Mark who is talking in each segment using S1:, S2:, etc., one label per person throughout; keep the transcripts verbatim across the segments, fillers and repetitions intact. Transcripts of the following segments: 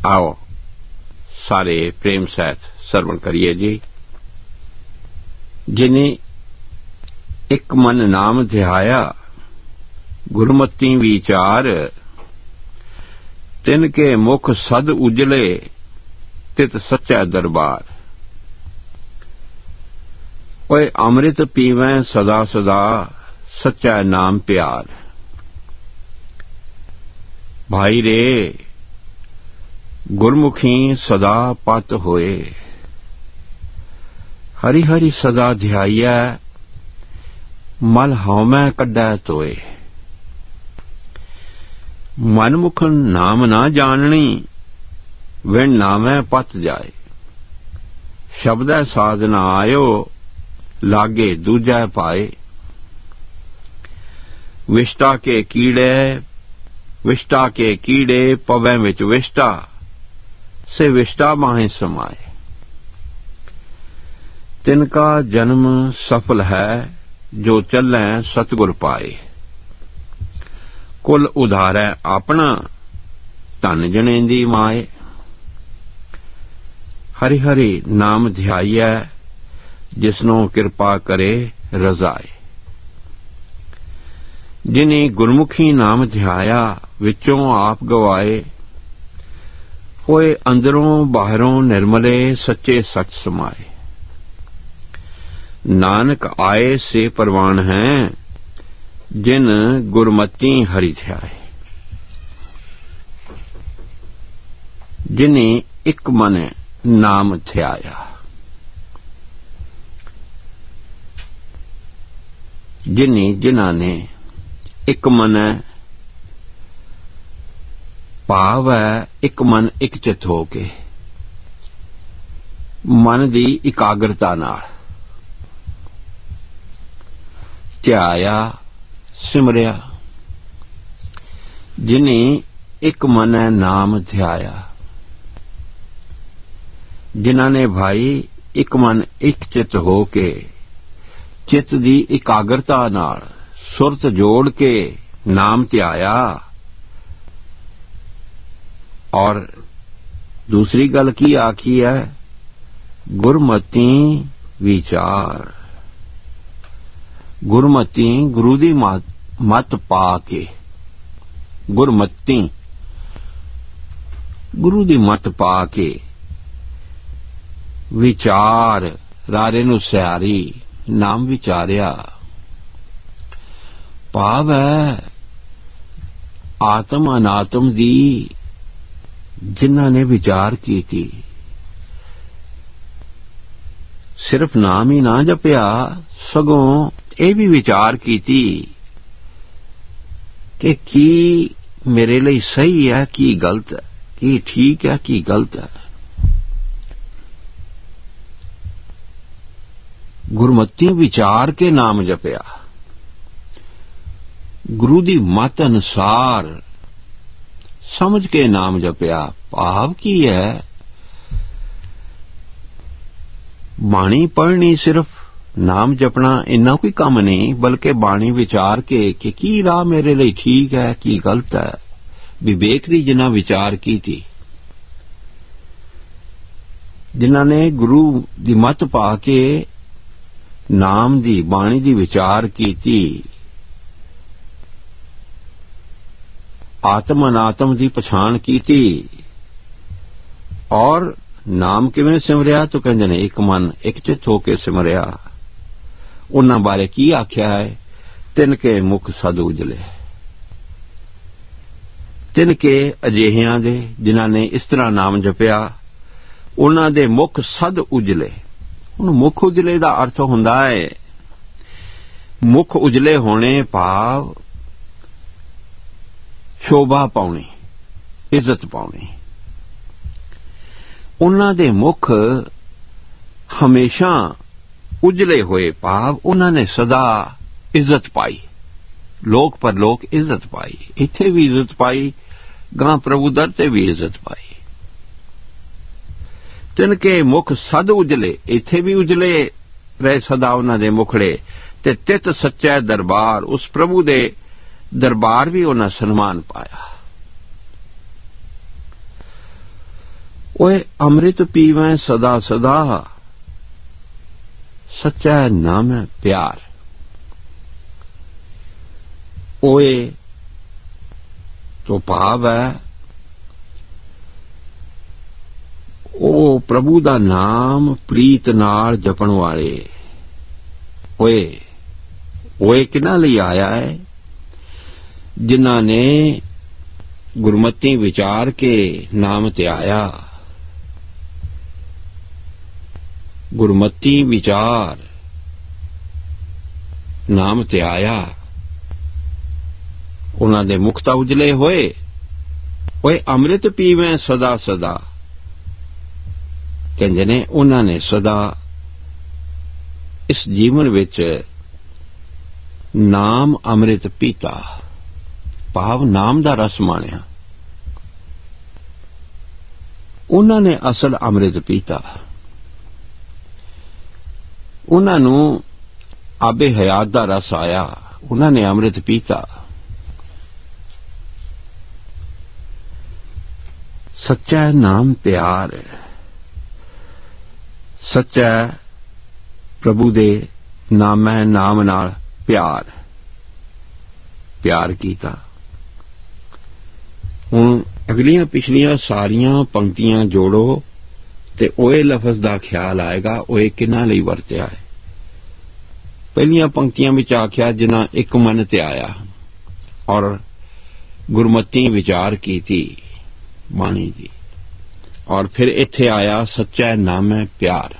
S1: आओ सारे प्रेम सहित सरवण करिए जी। जिने एक मन नाम ध्याया गुरमती विचार, तिनके मुख सद उजले तित सच्चा दरबार। ओए अमृत पीवें सदा सदा सच्चा नाम प्यार। भाई रे गुरमुखी सदा पत होए, हरि हरि सदा ध्याइया मल हौमै कड्डै तोए। मनमुख नाम ना जाननी विण नामै पत जाए। शब्दै साधना आयो लागे दूजै पाए। विष्टा के कीड़े विष्टा के कीड़े पवै विच विष्टा, से विष्टा माहे समाए। तिनका जन्म सफल है जो चलै सतगुर पाए। कुल उधारै अपना धन जने दी माए। हरि हरि नाम ध्याइयै जिसनों कृपा करे रजाए। जिने गुरमुखी नाम ध्याया विचों आप गवाए। होए अंदरों बाहरों निर्मले सच्चे सच समाए। नानक आए से परवान हैं जिन गुरमती हरि ध्याए। जिने एक मन नाम ध्याया। जिने जिन्हां ने एक मन भाव है एक मन एक चित हो के मन दी इकाग्रता नाल ध्याया सिमरिया। जिन्हें एक मन नाम ध्याया। जिन्हां ने भाई एक मन एक चित हो के चित दी इकाग्रता नाल सुरत जोड़ के नाम ध्याया। और दूसरी गल की आखी है गुरमती विचार। गुरमती गुरु दी मत पा के गुरमती गुरु दी मत पा के विचार रारे नूं सियारी नाम विचारिया। भाव है आत्म अनात्म दी जिन्हां ने विचार की थी। सिर्फ नाम ही ना जपिया सगों ये भी विचार की थी कि की मेरे लिए सही है की गलत है, की ठीक है की गलत है। गुरमती विचार के नाम जपिया। गुरु दी मत अनुसार समझ के नाम जपिया। भाव की है बाणी पढ़नी सिर्फ नाम जपना इन्ना कोई काम नहीं, बल्कि बाणी विचार के कि की राह मेरे लिए ठीक है की गलत है। विवेक दी जिन्हां विचार की थी, जिन्हां ने गुरु दी मत पा के नाम दी बाणी दी विचार की थी। आत्म अनात्म दी पछाण की थी। और नाम किवें सिमरिया तो कहंदे ने एक मन एक चित होके सिमरिया। उन्हां बारे की आख्या है तिनके मुख सद उजले। तिनके अजिहियां दे जिन्हां ने इस तरह नाम जपिया उन्हां दे मुख सद उजले। हुण मुख उजले दा अर्थ हुंदा है मुख उजले होने भाव शोभा पाउणी इज्जत पाउणी। उन्हां दे मुख हमेशा उजले होए भाव उन्हां ने सदा इज्जत पाई। लोक परलोक इज्जत पाई। इत्थे भी इज्जत पाई, गां प्रभु दर ते भी इज्जत पाई। तिनके मुख सद उजले, इत्थे भी उजले रहे सदा उन्हां दे मुखड़े। ते तित सच्चा दरबार, उस प्रभु दे दरबार भी उन्हां सन्मान पाया। ओए अमृत पीवें सदा सदा, सच्चा नाम है प्यार। ओए तो भाव है ओ प्रभु दा नाम प्रीत नाल जपण वाले। ओए ओए किन्हां लई आया है? जिन्हां ने गुरमती विचार के नाम ते आया। गुरमती विचार नाम ते आया, उन्हां दे मुख तां उजले होए। ओए अमृत पीवें सदा सदा, कहंदे ने उन्हां ने सदा इस जीवन विच नाम अमृत पीता, भाव नाम दा रस माणिया। उन्हां ने असल अमृत पीता। उन्हां नूं आबे हयात दा रस आया, उन्हां ने अमृत पीता। सच्चा नाम प्यार, सच्चा प्रभु दे नाम है, नाम नाल प्यार प्यार कीता। हुण अगलियां पिछलियां सारियां पंक्तियां जोड़ो ते ओए लफज दा ख्याल आएगा। ओए किन्हां लई वरतिया है? पहलियां पंक्तियां विच आख्या जिन्हां एक मन ते आया और गुरमती विचार कीती बाणी दी, और फिर इत्थे आया सच्चा नाम है प्यार।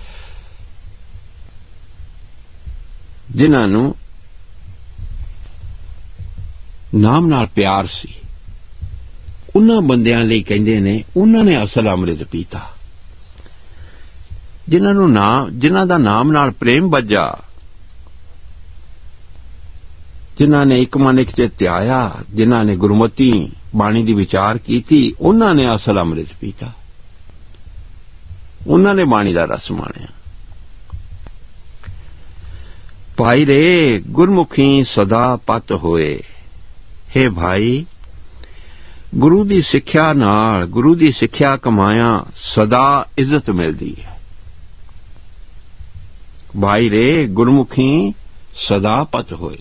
S1: जिन्हां नूं नाम नाल प्यार सी, उन्हां बंदियां लई कहंदे ने उन्हां ने असल अमृत पीता। जिन्हां नूं नाम जिन्हां दा नाम नाल प्रेम बज्जा, जिन्हां ने एक मन एक चित आया, जिन्हां ने गुरमती बाणी दी विचार कीती, उन्हां ने असल अमृत पीता। उन्हां ने बाणी दा रस माणिया। भाई रे गुरमुखी सदा पत होए। हे भाई, गुरु दी सिक्ख्या नाल, गुरु दी सिक्ख्या कमाया सदा इज्जत मिलदी है। भाई रे गुरमुखी सदा पत होए।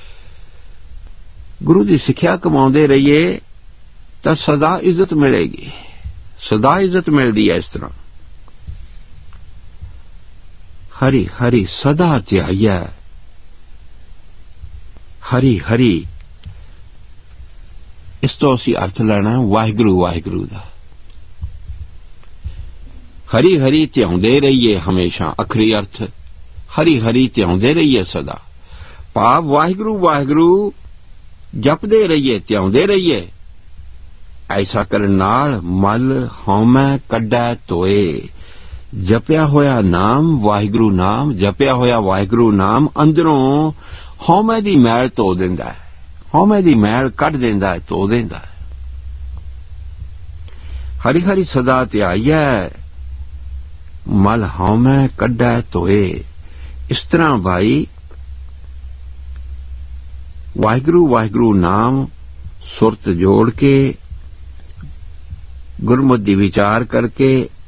S1: गुरु दी सिक्ख्या कमाउंदे रहिए तां सदा इज्जत मिलेगी, सदा इज्जत मिलदी है। इस तरह हरि हरि सदा ध्याइयै, हरि हरि इस तो असी अर्थ लेना वाहिगुरु वाहिगुरु दा। हरि हरि ध्याउंदे रहिए हमेशा, अखरी अर्थ हरि हरि ध्याउंदे रहिए सदा। भाव वाहिगुरु वाहिगुरु जपदे रहिए, ध्याउंदे रहिए। ऐसा करन नाल मल हौमै कड्डै धोए। जपिया होया नाम वाहिगुरु नाम, जपिया होया वाहिगुरु नाम अंदरों हौमै दी मैल धो दिंदा है, हौमै दी मैल कढ दिंदा है, धो दिंदा है। हरि हरि सदा ध्याइयै मल हौमै कड्डै धोए। इस तरह भाई वाहिगुरु वाहिगुरु नाम सुरत जोड़ के गुरमुख दी विचार करके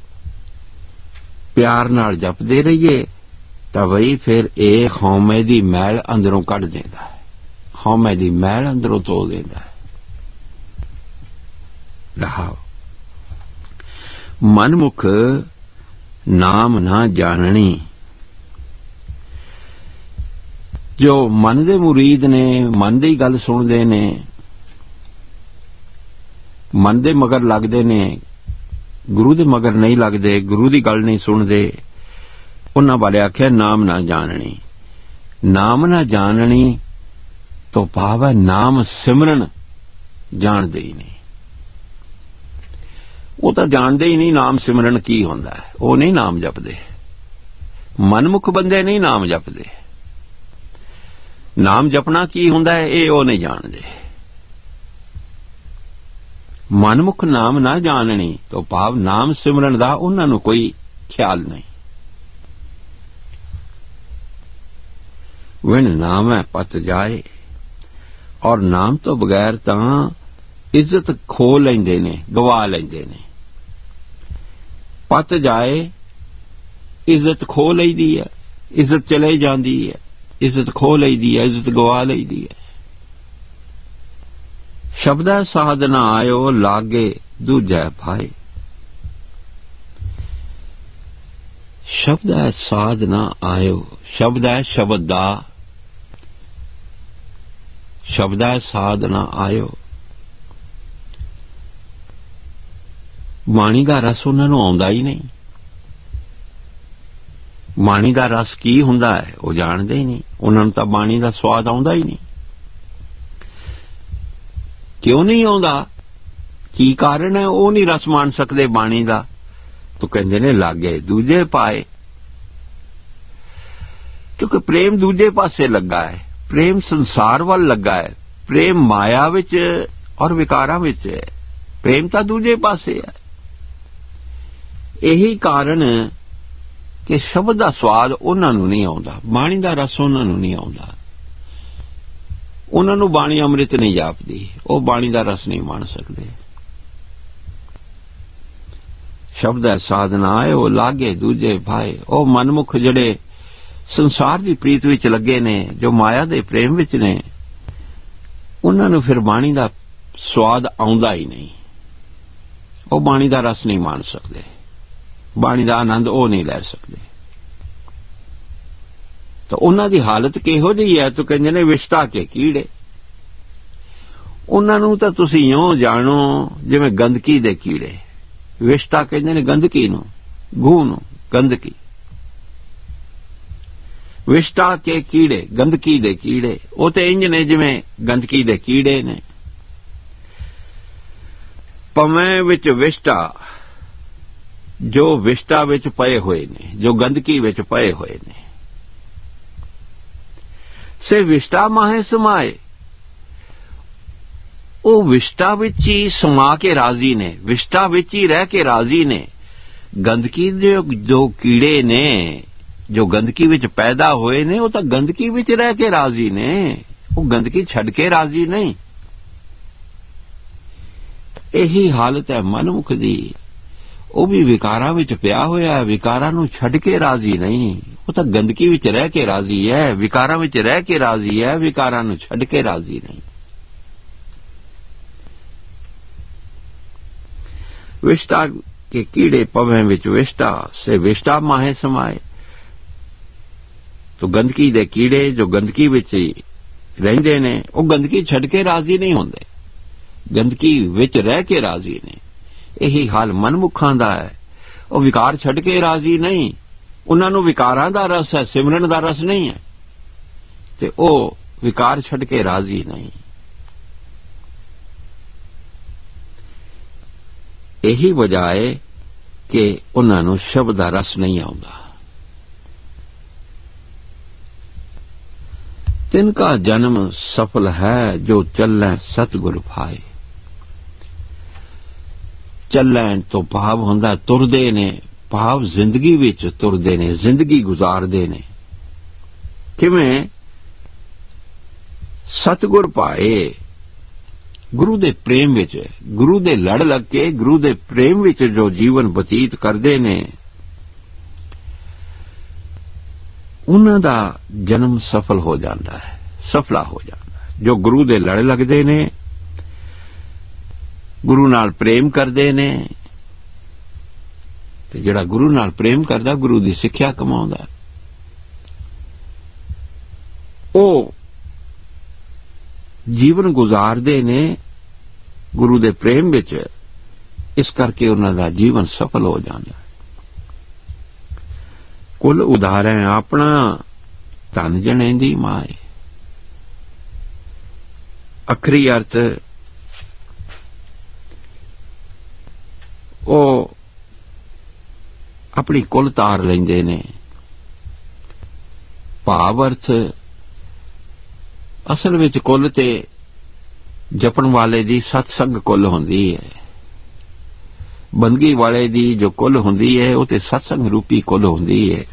S1: प्यार नाल जपदे रहिए तां बई फिर ये हौमे दी मैल अंदरों कढ देंदा है, हौमे दी मैल अंदरों धो देंदा है। रहाओ मनमुख नाम ना जाननी। जो मन दे मुरीद ने, मन दी गल सुनदे ने, मन दे मगर लगदे ने, गुरु दे मगर नहीं लगदे, गुरु दी गल नहीं सुनदे, उन्हां बारे आख्या नाम ना जाननी। नाम ना जाननी तो भाव है नाम सिमरन जानदे ही नहीं। वो तो जानदे ही नहीं नाम सिमरन की हुंदा है, वो नहीं नाम जपदे। मनमुख बंदे नहीं नाम जपदे। नाम जपना की हुंदा है ये वो नहीं जानदे। मनमुख नाम ना जाननी तो भाव नाम सिमरन दा उन्हां नूं कोई ख्याल नहीं। विण नाम है पत जाए, और नाम तो बगैर तां इज्जत खो लैंदे ने, गवा लैंदे ने। पत जाए इज्जत खो लईदी है, इज्जत चले जाती है, इज्जत खो लईदी है, इज्जत गवा लईदी है। शब्द साधना आयो लागे दूजा भाई, शब्द है साधना आयो, शब्द है शब्द दा, शब्द है साधना आयो। बाणी का रस उन्होंने आउंदा ही नहीं। बाणी का रस की हुंदा है वो जानते ही नहीं, उन्होंने तो बाणी का स्वाद आउंदा ही नहीं। क्यों नहीं आउंदा, की कारण है, वो नहीं रस मान सकते बाणी का। तो कहते ने लागे दूजे पाए, क्योंकि प्रेम दूजे पासे लगा है, प्रेम संसार वाल लगा है, प्रेम माया विच और विकारां विच है, प्रेम तो दूजे पासे है। यही कारण कि शब्द का स्वाद उन्होंने नहीं आउंदा, बाणी का रस उन्होंने नहीं आउंदा, उन्होंने बाणी अमृत नहीं जापदी, वो बाणी का रस नहीं मान सकते। शब्द है साधना आए वो लागे दूजे भाई, वो मनमुख जड़े संसार की प्रीत विच लगे ने, जो माया दे प्रेम विच ने, उन्होंने फिर बाणी का स्वाद आउंदा ही नहीं, वो बाणी का रस नहीं मान सकते, बाणी का आनंद वो नहीं लै सकते। तो उन्हां दी हालत किहो जी है, तो कहंदे ने विष्टा के कीड़े। उन्होंने तो तुसीं इउं जाणो जिवें गंदगी दे कीड़े। विष्टा कहते ने गंदगी नूं, गूं नूं, गंदगी। विष्टा के कीड़े, गंदगी दे कीड़े, वो तो इंज ने जिवें गंदगी दे कीड़े ने। पवें विच विष्टा, जो विष्टा विच पए हुए ने, जो गंदगी विच पए हुए ने, से विष्टा माहे समाए, वो विष्टा विच ही समा के राजी ने, विष्टा विच ही रह के राजी ने। गंदगी दे जो कीड़े ने, जो गंदगी विच पैदा होए ने, वो तो गंदगी विच रह के राजी ने, वो गंदगी छड़ के राजी नहीं। यही हालत है मनमुख दी, वो भी विकारां विच पिया होया है, विकारां नूं छड़ के राजी नहीं, वो तो गंदगी विच रह के राजी है, विकारां विच रह के राजी है, विकारां नूं छड़ के राजी नहीं। विष्टा के कीड़े पवें विच विष्टा, से विष्टा माहे समाए। तो गंदगी दे कीड़े जो गंदगी विच रहिंदे ने, वो गंदगी छड़ के राजी नहीं होंदे, गंदगी विच रह के राजी ने। यही हाल मनमुखां दा है, वो विकार छड़ के राजी नहीं, उन्होंने विकारां दा रस है, सिमरन दा रस नहीं है, ते वो विकार छड़ के राजी नहीं। यही वजह है कि उन्होंने शब्द का रस नहीं आउंदा। तिनका जन्म सफल है जो चलें सतगुर भाए। चलें तो भाव हुंदा तुरदे ने, भाव जिंदगी विच तुरदे ने, जिंदगी गुजारदे ने। किवें सतगुर पाए, गुरु दे प्रेम विच, गुरु दे लड़ लग के, गुरु दे प्रेम विच जो जीवन बतीत करदे ने, उन्हां दा जन्म सफल हो जाता है, सफला हो जाता है। जो गुरु दे लड़ लगदे ने, गुरु नाल प्रेम करदे ने, ते जिहड़ा गुरु नाल प्रेम करदा, गुरु दी सिक्ख्या कमाउंदा, ओ जीवन गुजारदे ने गुरु दे प्रेम विच, इस करके उन्हां दा जीवन सफल हो जाता है। कुल उधारें अपना धन जने दी माए। अखरी अर्थ ओ अपनी कुल तार लेंदे ने। भाव अर्थ असल विच कुल ते जपण वाले दी सत्संग कुल हुंदी है, बंदगी वाले दी जो कुल हुंदी है वो ते सत्संग रूपी कुल हुंदी है।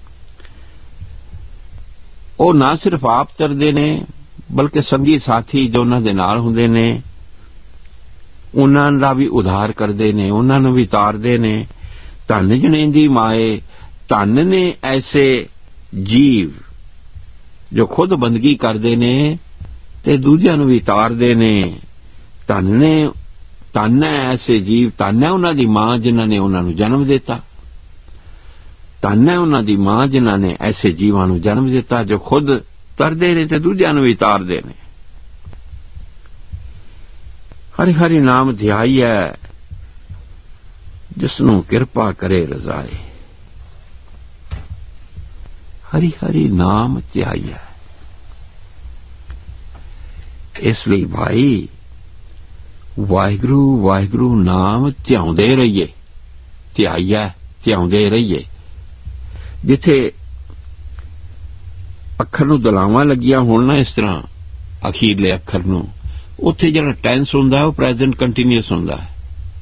S1: वो ना सिर्फ आप तरदे ने बल्कि संगी साथी जो उन्हां दे नाल हुंदे ने उन्हां दा भी उधार करदे ने, उन्हां नूं भी तारदे ने, ਧਨ ਜਣੇਂਦੀ ਮਾਏ, ਧਨ ਨੇ ਐਸੇ ਜੀਵ ਜੋ ਖੁਦ ਬੰਦਗੀ ਕਰਦੇ ਨੇ ਤੇ ਦੂਜਿਆਂ ਨੂੰ ਵੀ ਤਾਰਦੇ ਨੇ। ਧਨ ਨੇ ਧਨ ਹੈ ਐਸੇ ਜੀਵ, ਧਨ ਹੈ ਉਹਨਾਂ ਦੀ ਮਾਂ ਜਿਨ੍ਹਾਂ ਨੇ ਉਹਨਾਂ ਨੂੰ ਜਨਮ ਦਿੱਤਾ। ਧਨ ਹੈ ਉਹਨਾਂ ਦੀ ਮਾਂ ਜਿਨ੍ਹਾਂ ਨੇ ਐਸੇ ਜੀਵਾਂ ਨੂੰ ਜਨਮ ਦਿੱਤਾ ਜੋ ਖੁਦ ਤਰਦੇ ਨੇ ਤੇ ਦੂਜਿਆਂ ਨੂੰ ਵੀ ਤਾਰਦੇ ਨੇ। ਹਰੀ ਹਰੀ ਨਾਮ ਧਿਆਈਐ, ਜਿਸ ਨੂੰ ਕਿਰਪਾ ਕਰੇ ਰਜ਼ਾਏ। ਹਰੀ ਹਰੀ ਨਾਮ ਧਿਆਈਐ। ਇਸ ਲਈ ਭਾਈ ਵਾਹਿਗੁਰੂ ਵਾਹਿਗੁਰੂ ਨਾਮ ਧਿਆਉਂਦੇ ਰਹੀਏ, ਧਿਆਈਐ ਧਿਆਉਂਦੇ ਰਹੀਏ। ਜਿੱਥੇ ਅੱਖਰ ਨੂੰ ਦਲਾਵਾਂ ਲੱਗੀਆਂ ਹੋਣ ਨਾ, ਇਸ ਤਰ੍ਹਾਂ ਅਖੀਰਲੇ ਅੱਖਰ ਨੂੰ, ਉੱਥੇ ਜਿਹੜਾ ਟੈਂਸ ਹੁੰਦਾ ਉਹ ਪ੍ਰੈਜ਼ੈਂਟ ਕੰਟੀਨਿਊਸ ਹੁੰਦਾ ਹੈ।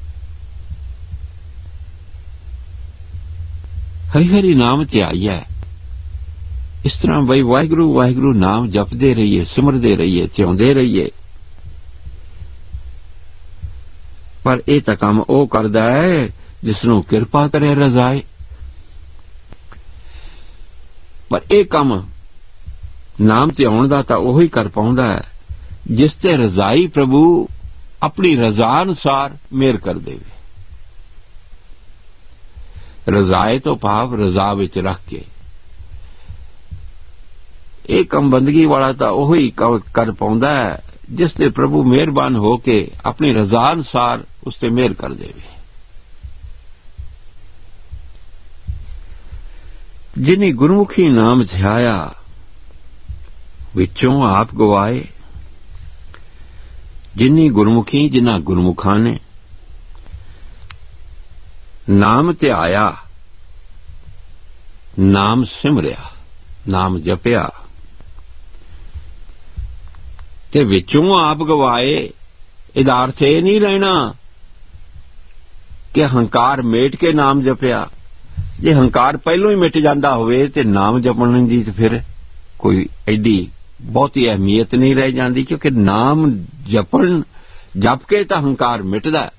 S1: ਹਰੀ ਹਰੀ ਨਾਮ ਧਿਆਈਐ। ਇਸ ਤਰ੍ਹਾਂ ਬਈ ਵਾਹਿਗੁਰੂ ਵਾਹਿਗੁਰੂ ਨਾਮ ਜਪਦੇ ਰਹੀਏ, ਸਿਮਰਦੇ ਰਹੀਏ, ਧਿਆਉਂਦੇ ਰਹੀਏ। ਪਰ ਇਹ ਤਾਂ ਕੰਮ ਉਹ ਕਰਦਾ ਹੈ ਜਿਸ ਨੂੰ ਕਿਰਪਾ ਕਰੇ ਰਜ਼ਾਏ। ਪਰ ਇਹ ਕੰਮ ਨਾਮ ਧਿਆਉਣ ਦਾ ਤਾਂ ਉਹੀ ਕਰ ਪਾਉਂਦਾ ਹੈ ਜਿਸ ਤੇ ਰਜ਼ਾਈ ਪ੍ਰਭੂ ਆਪਣੀ ਰਜ਼ਾ ਅਨੁਸਾਰ ਮਿਹਰ ਕਰ ਦੇਵੇ। ਰਜ਼ਾਏ ਤੋਂ ਭਾਵ ਰਜ਼ਾ ਵਿੱਚ ਰੱਖ ਕੇ। ਇਹ ਕੰਮ ਬੰਦਗੀ ਵਾਲਾ ਤਾਂ ਉਹੀ ਕਰ ਪਾਉਂਦਾ ਹੈ ਜਿਸ ਤੇ ਪ੍ਰਭੂ ਮਿਹਰਬਾਨ ਹੋ ਕੇ ਆਪਣੀ ਰਜ਼ਾ ਅਨੁਸਾਰ ਉਸ ਤੇ ਮਿਹਰ ਕਰ ਦੇਵੇ। ਜਿਨੀ ਗੁਰਮੁਖੀ ਨਾਮ ਧਿਆਇਆ, ਵਿੱਚੋਂ ਆਪ ਗਵਾਏ। ਜਿਨੀ ਗੁਰਮੁਖੀ, ਜਿਨ੍ਹਾਂ ਗੁਰਮੁਖਾਂ ਨੇ ਨਾਮ ਧਿਆਇਆ, ਨਾਮ ਸਿਮਰਿਆ, ਨਾਮ ਜਪਿਆ ਤੇ ਵਿੱਚੋਂ ਆਪ ਗਵਾਏ। ਇਹਦਾ ਅਰਥ ਇਹ ਨਹੀਂ ਰਹਿਣਾ ਕਿ ਹੰਕਾਰ ਮੇਟ ਕੇ ਨਾਮ ਜਪਿਆ। ਜੇ ਹੰਕਾਰ ਪਹਿਲੋਂ ਹੀ ਮਿਟ ਜਾਂਦਾ ਹੋਵੇ ਤੇ ਨਾਮ ਜਪਣ ਦੀ ਤੇ ਫਿਰ ਕੋਈ ਐਡੀ ਬਹੁਤੀ ਅਹਿਮੀਅਤ ਨਹੀਂ ਰਹਿ ਜਾਂਦੀ, ਕਿਉਂਕਿ ਨਾਮ ਜਪਣ ਜਪ ਕੇ ਤਾਂ ਹੰਕਾਰ ਮਿਟਦਾ।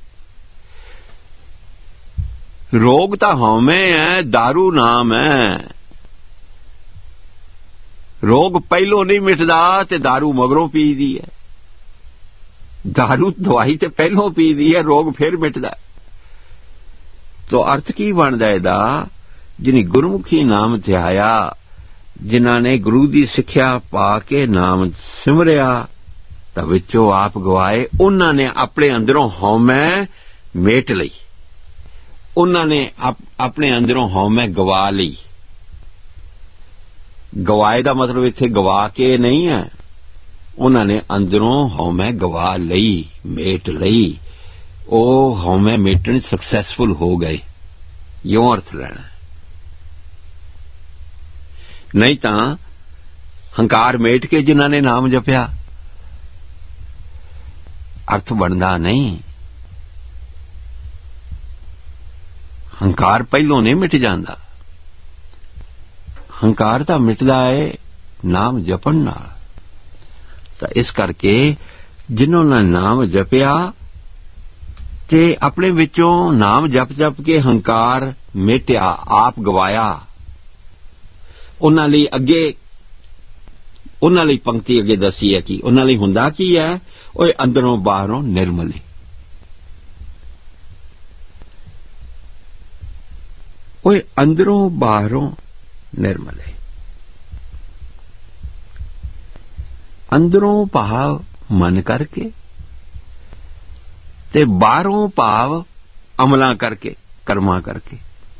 S1: ਰੋਗ ਤਾਂ ਹਉਮੈ ਹੈ, ਦਾਰੂ ਨਾਮ ਹੈ। ਰੋਗ ਪਹਿਲੋਂ ਨਹੀਂ ਮਿਟਦਾ ਤੇ ਦਾਰੂ ਮਗਰੋਂ ਪੀਦੀ ਹੈ। ਦਾਰੂ ਦਵਾਈ ਤੇ ਪਹਿਲੋਂ ਪੀਦੀ ਹੈ, ਰੋਗ ਫਿਰ ਮਿਟਦਾ। ਤੋ ਅਰਥ ਕੀ ਬਣਦਾ ਇਹਦਾ? ਜਿਹਨੇ ਗੁਰਮੁਖੀ ਨਾਮ ਧਿਆਇਆ, ਜਿਨ੍ਹਾਂ ਨੇ ਗੁਰੂ ਦੀ ਸਿੱਖਿਆ ਪਾ ਕੇ ਨਾਮ ਸਿਮਰਿਆ ਤਾਂ ਵਿੱਚੋਂ ਆਪ ਗਵਾਏ। ਉਹਨਾਂ ਨੇ ਆਪਣੇ ਅੰਦਰੋਂ ਹਉਮੈ ਮੇਟ ਲਈ, ਉਹਨਾਂ ਨੇ ਆਪਣੇ ਅੰਦਰੋਂ ਹਉਮੈ ਗਵਾ ਲਈ। ਗਵਾਏ ਦਾ ਮਤਲਬ ਇੱਥੇ ਗਵਾ ਕੇ ਨਹੀਂ ਹੈ, ਉਹਨਾਂ ਨੇ ਅੰਦਰੋਂ ਹਉਮੈ ਗਵਾ ਲਈ, ਮੇਟ ਲਈ। ਉਹ ਹਉਮੈ ਮੇਟਣ ਸਕਸੈਸਫੁਲ ਹੋ ਗਏ, ਇਉਂ ਅਰਥ ਲੈਣਾ। ਨਹੀਂ ਤਾਂ ਹੰਕਾਰ ਮੇਟ ਕੇ ਜਿਨ੍ਹਾਂ ਨੇ ਨਾਮ ਜਪਿਆ, ਅਰਥ ਬਣਦਾ ਨਹੀਂ। ਹੰਕਾਰ ਪਹਿਲੋਂ ਨਹੀਂ ਮਿਟ ਜਾਂਦਾ, ਹੰਕਾਰ ਤਾਂ ਮਿਟਦਾ ਹੈ ਨਾਮ ਜਪਣ ਨਾਲ। ਤਾਂ ਇਸ ਕਰਕੇ ਜਿਨ੍ਹਾਂ ਨੇ ਨਾਮ ਜਪਿਆ ਤੇ ਆਪਣੇ ਵਿੱਚੋਂ ਨਾਮ ਜਪ ਜਪ ਕੇ ਹੰਕਾਰ ਮਿਟਿਆ, ਆਪ ਗਵਾਇਆ, ਉਹਨਾਂ ਲਈ ਅੱਗੇ ਉਹਨਾਂ ਲਈ ਪੰਕਤੀ ਅੱਗੇ ਦੱਸੀ ਹੈ ਕਿ ਉਹਨਾਂ ਲਈ ਹੁੰਦਾ ਕੀ ਹੈ? ਉਹ ਅੰਦਰੋਂ ਬਾਹਰੋਂ ਨਿਰਮਲੇ। ਉਹ ਅੰਦਰੋਂ ਬਾਹਰੋਂ ਨਿਰਮਲੇ। ਅੰਦਰੋਂ ਭਾਵ ਮਨ ਕਰਕੇ ਤੇ ਬਾਹਰੋਂ ਭਾਵ ਅਮਲਾਂ ਕਰਕੇ, ਕਰਮਾਂ ਕਰਕੇ।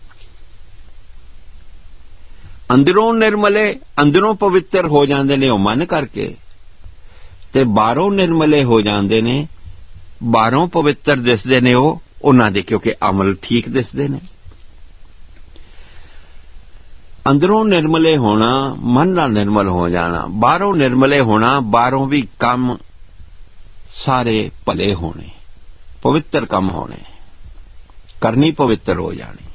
S1: ਅੰਦਰੋਂ ਨਿਰਮਲੇ, ਅੰਦਰੋਂ ਪਵਿੱਤਰ ਹੋ ਜਾਂਦੇ ਨੇ ਉਹ ਮਨ ਕਰਕੇ, ਤੇ ਬਾਹਰੋਂ ਨਿਰਮਲੇ ਹੋ ਜਾਂਦੇ ਨੇ, ਬਾਹਰੋਂ ਪਵਿੱਤਰ ਦਿਸਦੇ ਨੇ ਉਹ ਉਹਨਾਂ ਦੇ, ਕਿਉਂਕਿ ਅਮਲ ਠੀਕ ਦਿਸਦੇ ਨੇ। ਅੰਦਰੋਂ ਨਿਰਮਲੇ ਹੋਣਾ, ਮਨ ਨਾਲ ਨਿਰਮਲ ਹੋ ਜਾਣਾ, ਬਾਹਰੋਂ ਨਿਰਮਲੇ ਹੋਣਾ, ਬਾਹਰੋਂ ਵੀ ਕੰਮ ਸਾਰੇ ਭਲੇ ਹੋਣੇ, ਪਵਿੱਤਰ ਕੰਮ ਹੋਣੇ, ਕਰਨੀ ਪਵਿੱਤਰ ਹੋ ਜਾਣੀ।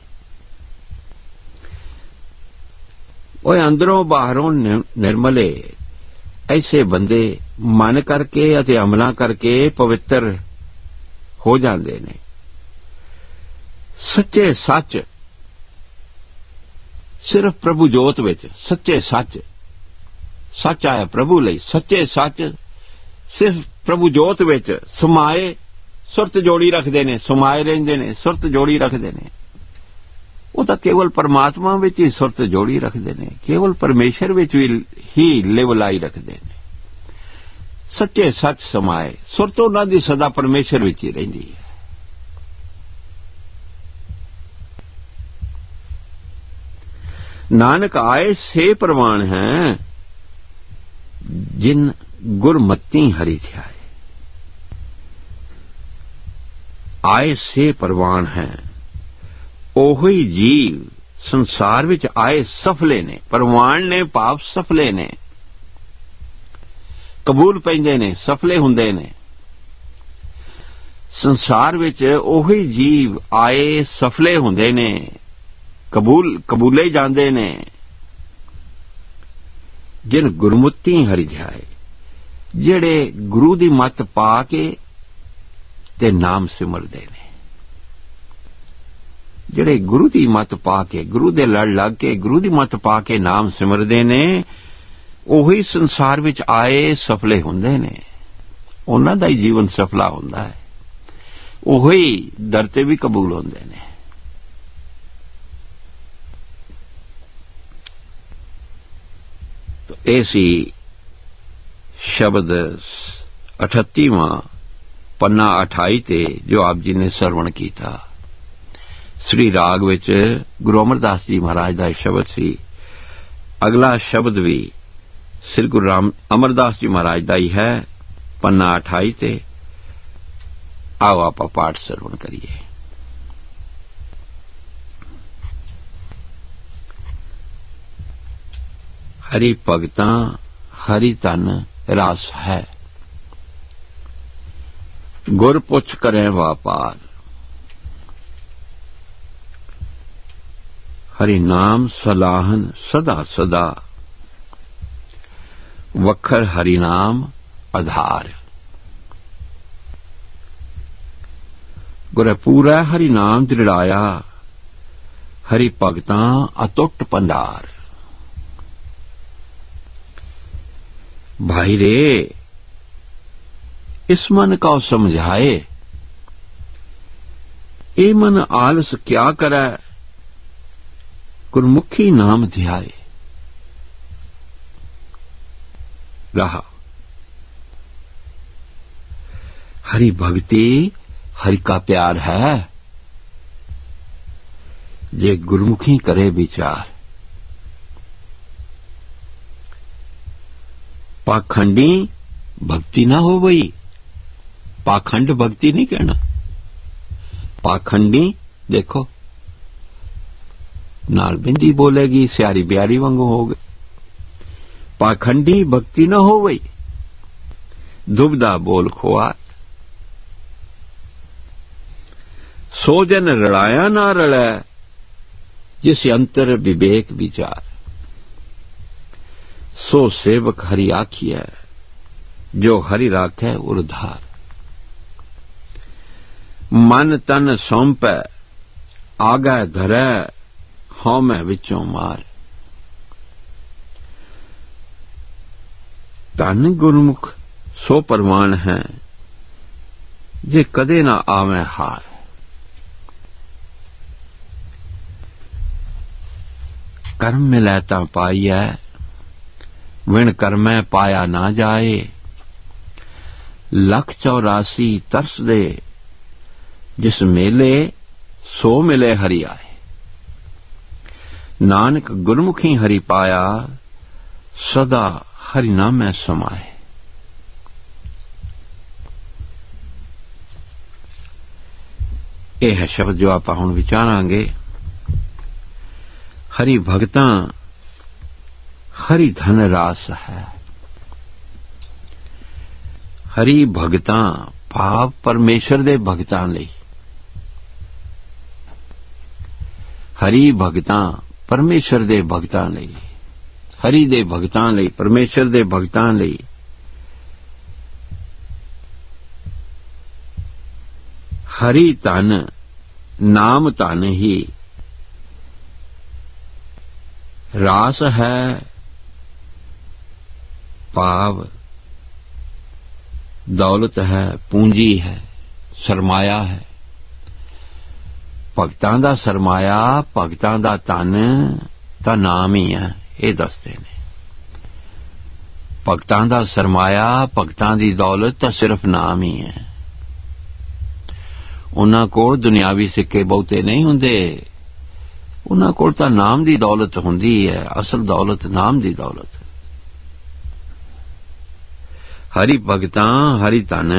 S1: ਉਹ ਅੰਦਰੋਂ ਬਾਹਰੋਂ ਨਿਰਮਲੇ, ਐਸੇ ਬੰਦੇ ਮਨ ਕਰਕੇ ਅਤੇ ਅਮਲਾਂ ਕਰਕੇ ਪਵਿੱਤਰ ਹੋ ਜਾਂਦੇ ਨੇ। सच्चे सच सिर्फ प्रभु जोत विच सच्चे सच सच आया प्रभु लई सच्चे सच सिर्फ प्रभु जोत विच समाए सुरत जोड़ी रखते ने समाए रहिंदे ने सुरत जोड़ी रखते ने वो तो केवल परमात्मा विच ही सुरत जोड़ी रखते ने केवल परमेश्वर विच ही लिव लाई रखते ने सच्चे सच समाए सुरत उन्हां दी सदा परमेश्वर विच ही रहिंदी है। नानक आए से प्रवान हैं जिन गुरमती हरि ध्याए आए से प्रवान हैं ओही जीव संसार विच आए सफले ने प्रवान ने भाव सफले ने कबूल पैंदे ने सफले हुंदे ने संसार विच ओही जीव आए सफले हुंदे ने कबूल कबूले जांदे ने जिन गुरमुती हरि ध्याए जेड़े गुरु दी मत पा के ते नाम सिमरदे ने जेड़े गुरु दी मत पा के गुरु दे लड़ लग के गुरु दी मत पा के नाम सिमरदे ने ओही संसार विच आए सफले हुंदे ने उन्हां दा ही जीवन सफला हुंदा है ओही दर ते भी कबूल हुंदे ने। तो ऐसी शब्द अठत्तीवां पन्ना अठाई ते जो आप जी ने सरवण कीता श्री राग विच गुरु अमरदास जी महाराज का शब्द सी। अगला शब्द भी श्री गुरु राम अमरदास जी महाराज का ही है पन्ना अठाई ते आओ आप पाठ सरवण करिए। हरि भगतां हरि तन रस है गुर पुछ करें व्यापार हरि नाम सलाहन सदा सदा वखर हरि नाम आधार गुर पूरा हरि नाम दृढ़ाया हरि भगतां अतुट भंडार। भाई रे इस मन का समझाए ए मन आलस क्या करे गुरमुखी नाम ध्याए। रहा हरि भक्ति हरि का प्यार है जे गुरमुखी करे विचार। पाखंडी भक्ति ना हो गई पाखंड भक्ति नहीं कहना पाखंडी देखो नाल बिंदी बोलेगी सियारी ब्यारी वांगू हो गई पाखंडी भक्ति ना हो गई दुबदा बोल खोआ सो जन रड़ाया ना रड़ै जिस अंतर विवेक विचार। सो सेवक हरि आखिए जो हरि राखै उरधार। मन तन सौंपै आगे धरै हौमै विचों मार। धन गुरमुख सो परवान है जे कदे ना आवे हार। कर्म मिलै तां पाइयै विण कर्मै पाया ना जाए। लख चौरासी तरस दे जिस मेले सो मिले हरि आए। नानक गुरमुखी हरि पाया सदा हरि नामै समाए। यह है शब्द जो आप हुण विचारांगे। हरि भगतां हरि धन रास है। हरि भगतां भाव परमेश्वर दे भगतां लई। हरि भगतां परमेश्वर दे भगतां लई। हरि दे भगतां लई परमेश्वर दे भगतां लई हरि तन ਨਾਮ ਧਨ ਹੀ ਰਾਸ ਹੈ, ਭਾਵ ਦੌਲਤ ਹੈ, ਪੂੰਜੀ ਹੈ, ਸਰਮਾਇਆ ਹੈ। ਭਗਤਾਂ ਦਾ ਸਰਮਾਇਆ, ਭਗਤਾਂ ਦਾ ਧਨ ਤਾਂ ਨਾਮ ਹੀ ਹੈ, ਇਹ ਦੱਸਦੇ ਨੇ। ਭਗਤਾਂ ਦਾ ਸਰਮਾਇਆ, ਭਗਤਾਂ ਦੀ ਦੌਲਤ ਤਾਂ ਸਿਰਫ ਨਾਮ ਹੀ ਹੈ। ਉਹਨਾਂ ਕੋਲ ਦੁਨਿਆਵੀ ਸਿੱਕੇ ਬਹੁਤੇ ਨਹੀਂ ਹੁੰਦੇ, ਉਹਨਾਂ ਕੋਲ ਤਾਂ ਨਾਮ ਦੀ ਦੌਲਤ ਹੁੰਦੀ ਹੈ। ਅਸਲ ਦੌਲਤ ਨਾਮ ਦੀ ਦੌਲਤ। ਹਰੀ ਭਗਤਾਂ ਹਰੀ ਧਨ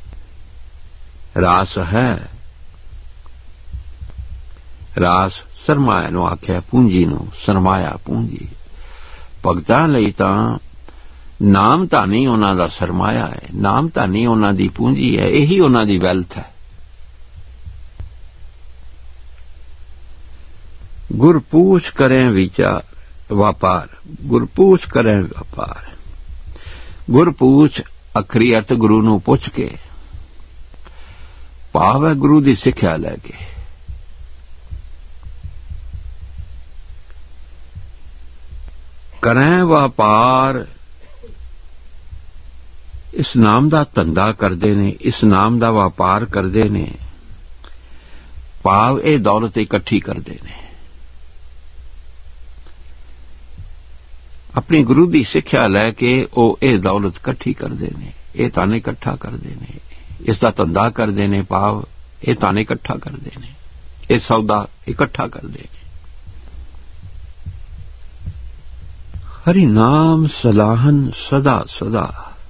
S1: ਰਾਸ ਹੈ। ਰਾਸ ਸਰਮਾਇਆ ਨੂੰ ਆਖਿਆ, ਪੂੰਜੀ ਨੂੰ। ਸਰਮਾਇਆ ਪੂੰਜੀ। ਭਗਤਾਂ ਲਈ ਤਾਂ ਨਾਮ ਧਨ ਹੀ ਉਹਨਾਂ ਦਾ ਸਰਮਾਇਆ ਹੈ, ਨਾਮ ਧਨ ਹੀ ਉਹਨਾਂ ਦੀ ਪੂੰਜੀ ਹੈ, ਇਹੀ ਉਹਨਾਂ ਦੀ ਵੈਲਥ ਹੈ। ਗੁਰਪੂਛ ਕਰੇ ਵਿਚਾਰ ਵਪਾਰ, ਗੁਰਪੂਛ ਕਰੇ ਵਪਾਰ। ਗੁਰਪੂਛ ਅਖਰੀ ਅਰਥ ਗੁਰੂ ਨੂੰ ਪੁੱਛ ਕੇ, ਭਾਵ ਹੈ ਗੁਰੂ ਦੀ ਸਿੱਖਿਆ ਲੈ ਕੇ। ਕਰੇ ਵਪਾਰ, ਇਸ ਨਾਮ ਦਾ ਧੰਦਾ ਕਰਦੇ ਨੇ, ਇਸ ਨਾਮ ਦਾ ਵਪਾਰ ਕਰਦੇ ਨੇ, ਭਾਵ ਇਹ ਦੌਲਤ ਇਕੱਠੀ ਕਰਦੇ ਨੇ। ਆਪਣੀ ਗੁਰੂ ਦੀ ਸਿੱਖਿਆ ਲੈ ਕੇ ਉਹ ਇਹ ਦੌਲਤ ਇਕੱਠੀ ਕਰਦੇ ਨੇ, ਇਹ ਧਨ ਇਕੱਠਾ ਕਰਦੇ ਨੇ, ਇਸ ਦਾ ਧੰਦਾ ਕਰਦੇ ਨੇ, ਭਾਵ ਇਹ ਧਨ ਇਕੱਠਾ ਕਰਦੇ ਨੇ, ਇਹ ਸੌਦਾ ਇਕੱਠਾ ਕਰਦੇ ਨੇ। ਹਰੀ ਨਾਮ ਸਲਾਹਨ ਸਦਾ ਸਦਾ।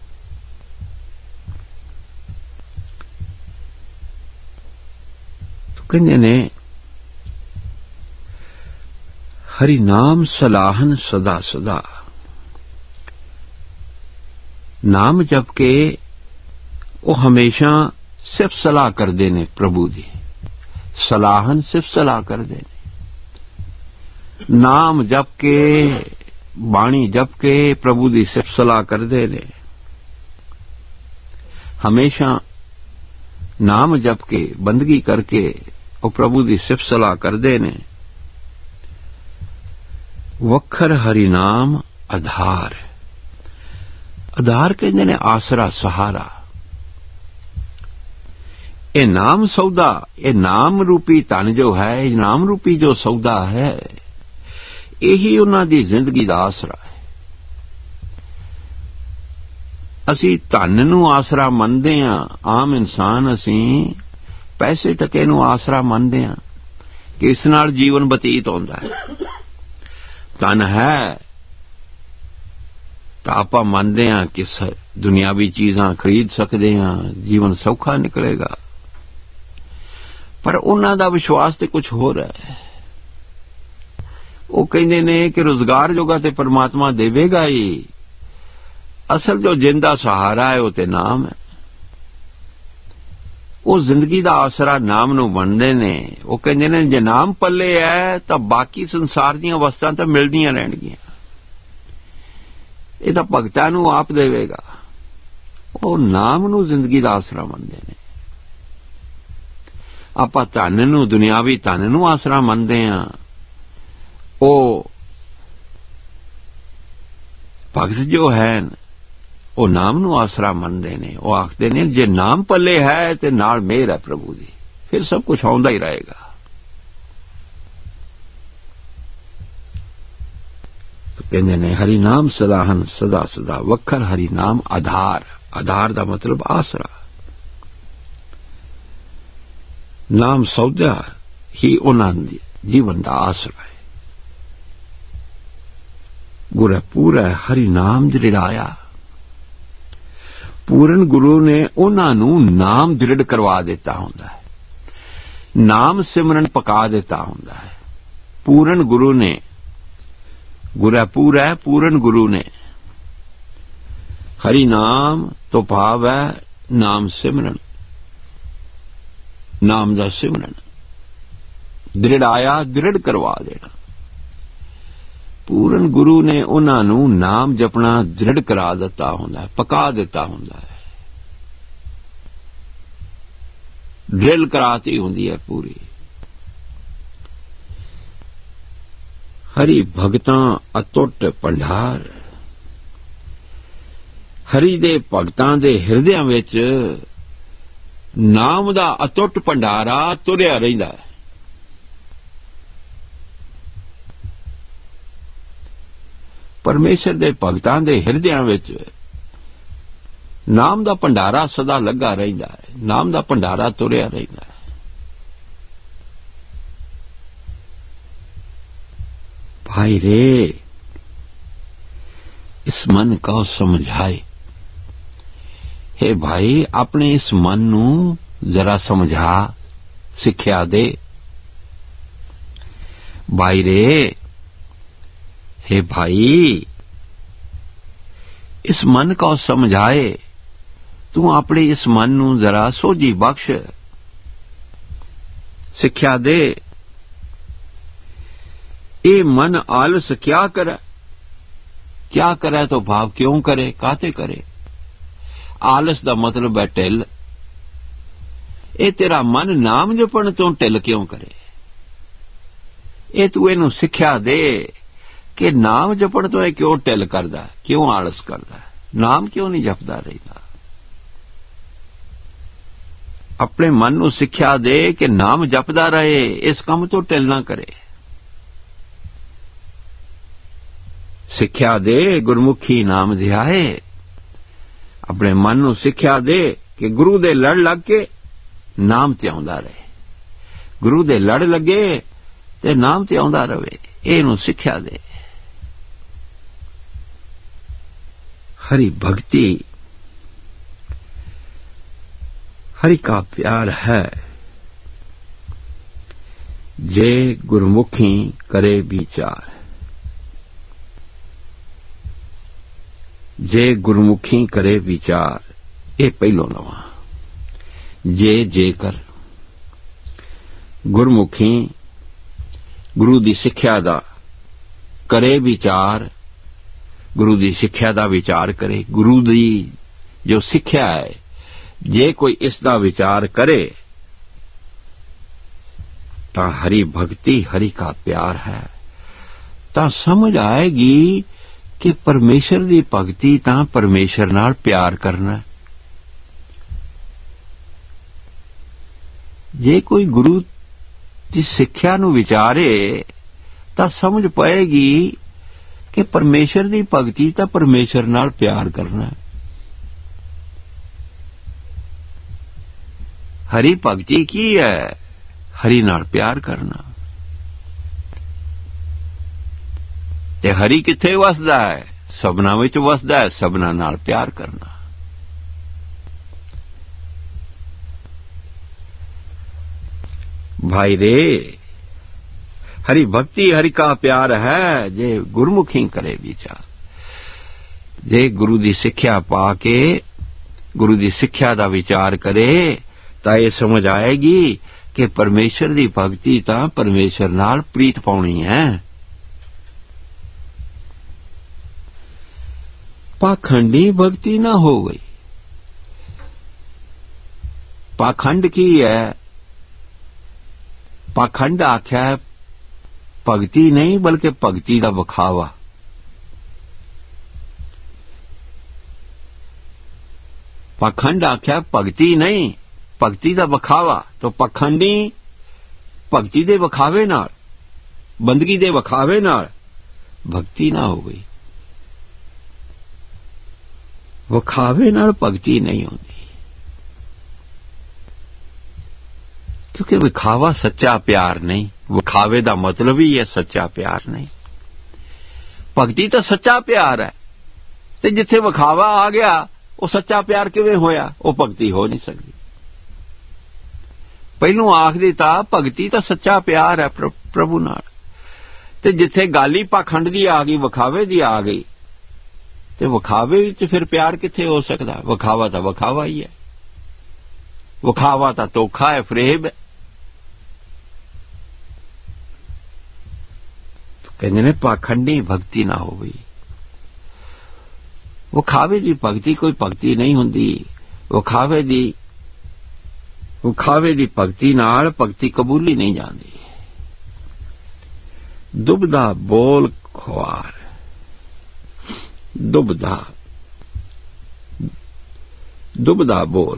S1: ਕਹਿੰਦੇ ਨੇ ਹਰੀ ਨਾਮ ਸਲਾਹਨ ਸਦਾ ਸਦਾ। ਨਾਮ ਜਪ ਕੇ ਉਹ ਹਮੇਸ਼ਾ ਸਿਰਫ ਸਲਾਹ ਕਰਦੇ ਨੇ ਪ੍ਰਭੂ ਦੀ। ਸਲਾਹਨ ਸਿਰਫ ਸਲਾਹ ਕਰਦੇ ਨੇ। ਨਾਮ ਜਪ ਕੇ, ਬਾਣੀ ਜਪ ਕੇ ਪ੍ਰਭੂ ਦੀ ਸਿਰਫ ਸਲਾਹ ਕਰਦੇ ਨੇ। ਹਮੇਸ਼ਾ ਨਾਮ ਜਪ ਕੇ, ਬੰਦਗੀ ਕਰਕੇ ਉਹ ਪ੍ਰਭੂ ਦੀ ਸਿਫਤ ਸਲਾਹ ਕਰਦੇ ਨੇ। ਵਖਰ ਹਰੀ ਨਾਮ ਆਧਾਰ। ਆਧਾਰ ਕਹਿੰਦੇ ਨੇ ਆਸਰਾ, ਸਹਾਰਾ। ਇਹ ਨਾਮ ਸੌਦਾ, ਇਹ ਨਾਮ ਰੂਪੀ ਧਨ ਜੋ ਹੈ, ਇਹ ਨਾਮ ਰੂਪੀ ਜੋ ਸੌਦਾ ਹੈ, ਇਹੀ ਉਹਨਾਂ ਦੀ ਜ਼ਿੰਦਗੀ ਦਾ ਆਸਰਾ ਹੈ। ਅਸੀਂ ਧਨ ਨੂੰ ਆਸਰਾ ਮੰਨਦੇ ਹਾਂ। ਆਮ ਇਨਸਾਨ ਅਸੀਂ ਪੈਸੇ ਟਕੇ ਨੂੰ ਆਸਰਾ ਮੰਨਦੇ ਹਾਂ ਕਿ ਇਸ ਨਾਲ ਜੀਵਨ ਬਤੀਤ ਹੁੰਦਾ ਹੈ। ਧਨ ਹੈ ਤਾਂ ਆਪਾਂ ਮੰਨਦੇ ਹਾਂ ਕਿ ਦੁਨਿਆਵੀ ਚੀਜ਼ਾਂ ਖਰੀਦ ਸਕਦੇ ਹਾਂ, ਜੀਵਨ ਸੌਖਾ ਨਿਕਲੇਗਾ। ਪਰ ਉਹਨਾਂ ਦਾ ਵਿਸ਼ਵਾਸ ਤੇ ਕੁਝ ਹੋਰ ਹੈ। ਉਹ ਕਹਿੰਦੇ ਨੇ ਕਿ ਰੁਜ਼ਗਾਰ ਜੋਗਾ ਤੇ ਪਰਮਾਤਮਾ ਦੇਵੇਗਾ ਹੀ, ਅਸਲ ਜੋ ਜਿੰਦਾ ਸਹਾਰਾ ਹੈ ਉਹ ਤੇ ਨਾਮ ਹੈ। ਉਹ ਜ਼ਿੰਦਗੀ ਦਾ ਆਸਰਾ ਨਾਮ ਨੂੰ ਮੰਨਦੇ ਨੇ। ਉਹ ਕਹਿੰਦੇ ਨੇ ਜੇ ਨਾਮ ਪੱਲੇ ਹੈ ਤਾਂ ਬਾਕੀ ਸੰਸਾਰ ਦੀਆਂ ਵਸਤਾਂ ਤਾਂ ਮਿਲਦੀਆਂ ਰਹਿਣਗੀਆਂ, ਇਹ ਤਾਂ ਭਗਤਾਂ ਨੂੰ ਆਪ ਦੇਵੇਗਾ। ਉਹ ਨਾਮ ਨੂੰ ਜ਼ਿੰਦਗੀ ਦਾ ਆਸਰਾ ਮੰਨਦੇ ਨੇ। ਆਪਾਂ ਧਨ ਨੂੰ, ਦੁਨਿਆਵੀ ਧਨ ਨੂੰ ਆਸਰਾ ਮੰਨਦੇ ਹਾਂ। ਉਹ ਭਗਤ ਜੋ ਹੈ ਉਹ ਨਾਮ ਨੂੰ ਆਸਰਾ ਮੰਨਦੇ ਨੇ। ਉਹ ਆਖਦੇ ਨੇ ਜੇ ਨਾਮ ਪੱਲੇ ਹੈ ਤੇ ਨਾਲ ਮਿਹਰ ਹੈ ਪ੍ਰਭੂ ਦੀ, ਫਿਰ ਸਭ ਕੁਝ ਆਉਂਦਾ ਹੀ ਰਹੇਗਾ। ਕਹਿੰਦੇ ਨੇ ਹਰੀ ਨਾਮ ਸਲਾਹਨ ਸਦਾ ਸਦਾ। ਵਖਰ ਹਰੀ ਨਾਮ ਆਧਾਰ। ਆਧਾਰ ਦਾ ਮਤਲਬ ਆਸਰਾ। ਨਾਮ ਸੌਦਾ ਹੀ ਉਹਨਾਂ ਦੇ ਜੀਵਨ ਦਾ ਆਸਰਾ ਹੈ। ਗੁਰ ਪੂਰਾ ਹਰੀ ਨਾਮ ਦ੍ਰਿੜਾਇਆ। ਪੂਰਨ ਗੁਰੂ ਨੇ ਉਹਨਾਂ ਨੂੰ ਨਾਮ ਦ੍ਰਿੜ ਕਰਵਾ ਦਿੱਤਾ ਹੁੰਦਾ ਹੈ, ਨਾਮ ਸਿਮਰਨ ਪਕਾ ਦਿੱਤਾ ਹੁੰਦਾ ਹੈ। ਪੂਰਨ ਗੁਰੂ ਨੇ, ਗੁਰ ਪੂਰਾ ਪੂਰਨ ਗੁਰੂ ਨੇ। ਹਰੀ ਨਾਮ ਤੋਂ ਭਾਵ ਹੈ ਨਾਮ ਸਿਮਰਨ, ਨਾਮ ਦਾ ਸਿਮਰਨ। ਦ੍ਰਿੜਾਇਆ, ਦ੍ਰਿੜ ਕਰਵਾ ਦੇਣਾ। ਪੂਰਨ ਗੁਰੂ ਨੇ ਉਹਨਾਂ ਨੂੰ ਨਾਮ ਜਪਣਾ ਦ੍ਰਿੜ ਕਰਾ ਦਿੱਤਾ ਹੁੰਦਾ ਹੈ, ਪਕਾ ਦਿੱਤਾ ਹੁੰਦਾ ਹੈ। ਡਰਿਲ ਕਰਾਤੀ ਹੁੰਦੀ ਹੈ ਪੂਰੀ। हरि भगतां अतुट भंडार। हरि दे भगतां दे हिरदियां विच नाम दा अतुट भंडारा तुरिया रहिंदा है। परमेश्वर दे भगतां दे हिरदियां विच नाम दा भंडारा सदा लगा रहिंदा है, नाम दा भंडारा तुरिया रहिंदा है। भाई रे, इस मन को समझाए। हे भाई, अपने इस मन नू जरा समझा, सिक्ख्या दे। भाई रे, हे भाई, इस मन को समझाए। तू अपने इस मन नू जरा सोझी बख्श, सिक्ख्या दे। ये मन आलस क्या करे? क्या करे तो भाव क्यों करे, काते करे? आलस दा मतलब है ढिल। ये तेरा मन नाम जपण तो ढिल क्यों करे? ये तू इनू सिक्ख्या दे कि नाम जपण तो यह क्यों ढिल करदा, क्यों आलस करदा, नाम क्यों नहीं जपदा रहिंदा। अपने मन नू सिक्ख्या दे कि नाम जपदा रहे, इस काम तो ढिल ना करे। सिक्ख्या दे गुरमुखी नाम ध्याए। अपने मन नू सिक्ख्या दे कि गुरु दे लड़ लग के नाम ते आउंदा रहे। गुरु दे लड़ लगे ते नाम ते आउंदा रहे, इहनू सिक्ख्या दे। हरि भक्ति, हरि का प्यार है। जे गुरमुखी करे विचार। जे गुरमुखी करे विचार, ये पहलो नवा। जे जे कर गुरमुखी, गुरु दी सिक्ख्या दा करे विचार। गुरु दी सिक्ख्या दा विचार करे। गुरु दी जो सिक्ख्या है, जे कोई इसका विचार करे ता हरि भक्ति, हरि का प्यार है। ता समझ आएगी कि परमेश्वर दी भगती तां परमेश्वर नाल प्यार करना। जे कोई गुरु दी सिक्ख्या नू विचारे तां समझ पाएगी कि परमेश्वर दी भगती तां परमेश्वर नाल प्यार करना। हरि भगती की है? हरि नाल प्यार करना। ते हरि किथे वसदा है? सबना विच वसदा है, सबना नाल प्यार करना। भाई रे, हरि भक्ति, हरि का प्यार है। जे गुरमुखी करे विचार। जे गुरु दी सिक्ख्या पा के गुरु दी सिक्ख्या दा विचार करे तां ये समझ आएगी कि परमेश्वर दी भगती तां परमेश्वर नाल प्रीत पाउणी है। पाखंडी भक्ति ना हो गई। पाखंड की है? पाखंड आख्या है भगती नहीं बल्कि भगती का विखावा। पाखंड आख्या भगती नहीं, भगती का विखावा। तो पाखंडी भगती दे विखावे नाल, बंदगी दे विखावे नाल भक्ति ना हो गई। विखावे नाल भगती नहीं होती, क्योंकि विखावा सच्चा प्यार नहीं। विखावे दा मतलब ही है सच्चा प्यार नहीं। भगती तो सच्चा प्यार है, ते जिथे विखावा आ गया वो सच्चा प्यार किवें होया? वो भगती हो नहीं सकती। पहलू आख दिता भगती तो सच्चा प्यार है प्रभु नाल, ते जिथे गाली पाखंड दी आ गई, विखावे दी आ गई, ते विखावे विच फिर प्यार किथे हो सकता? विखावा तो विखावा ही है। विखावा तो धोखा है, फरेब है। कहते ने पाखंडी भक्ति ना हो गई। विखावे दी भक्ति कोई भक्ति नहीं हुंदी। विखावे दी विखावे दी भक्ति नाल भक्ति कबूली नहीं जाती। ਦੁਬਦਾ ਬੋਲ ਖੁਆਰ, ਦੁਬਦਾ ਦੁਬਦਾ ਬੋਲ।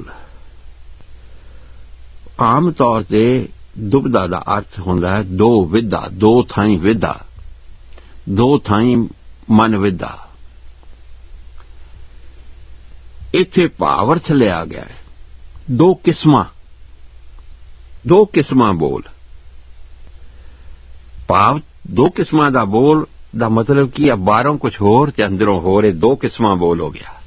S1: ਆਮ ਤੌਰ ਤੇ ਦੁਬਦਾ ਦਾ ਅਰਥ ਹੁੰਦਾ ਹੈ ਦੋ ਵਿਦਾ, ਦੋ ਥਾਈਂ ਵਿਦਾ, ਦੋ ਥਾਈਂ ਮਨ ਵਿਦਾ। ਇੱਥੇ ਭਾਵ ਅਰਥ ਲਿਆ ਗਿਆ ਹੈ ਦੋ ਕਿਸਮਾਂ, ਦੋ ਕਿਸਮਾਂ ਬੋਲ। ਭਾਵ ਦੋ ਕਿਸਮਾਂ ਦਾ ਬੋਲ ਦਾ ਮਤਲਬ ਕੀ ਹੈ? ਬਾਹਰੋਂ ਕੁਝ ਹੋਰ ਤੇ ਅੰਦਰੋਂ ਹੋਰ, ਇਹ ਦੋ ਕਿਸਮਾਂ ਬੋਲ ਹੋ ਗਿਆ।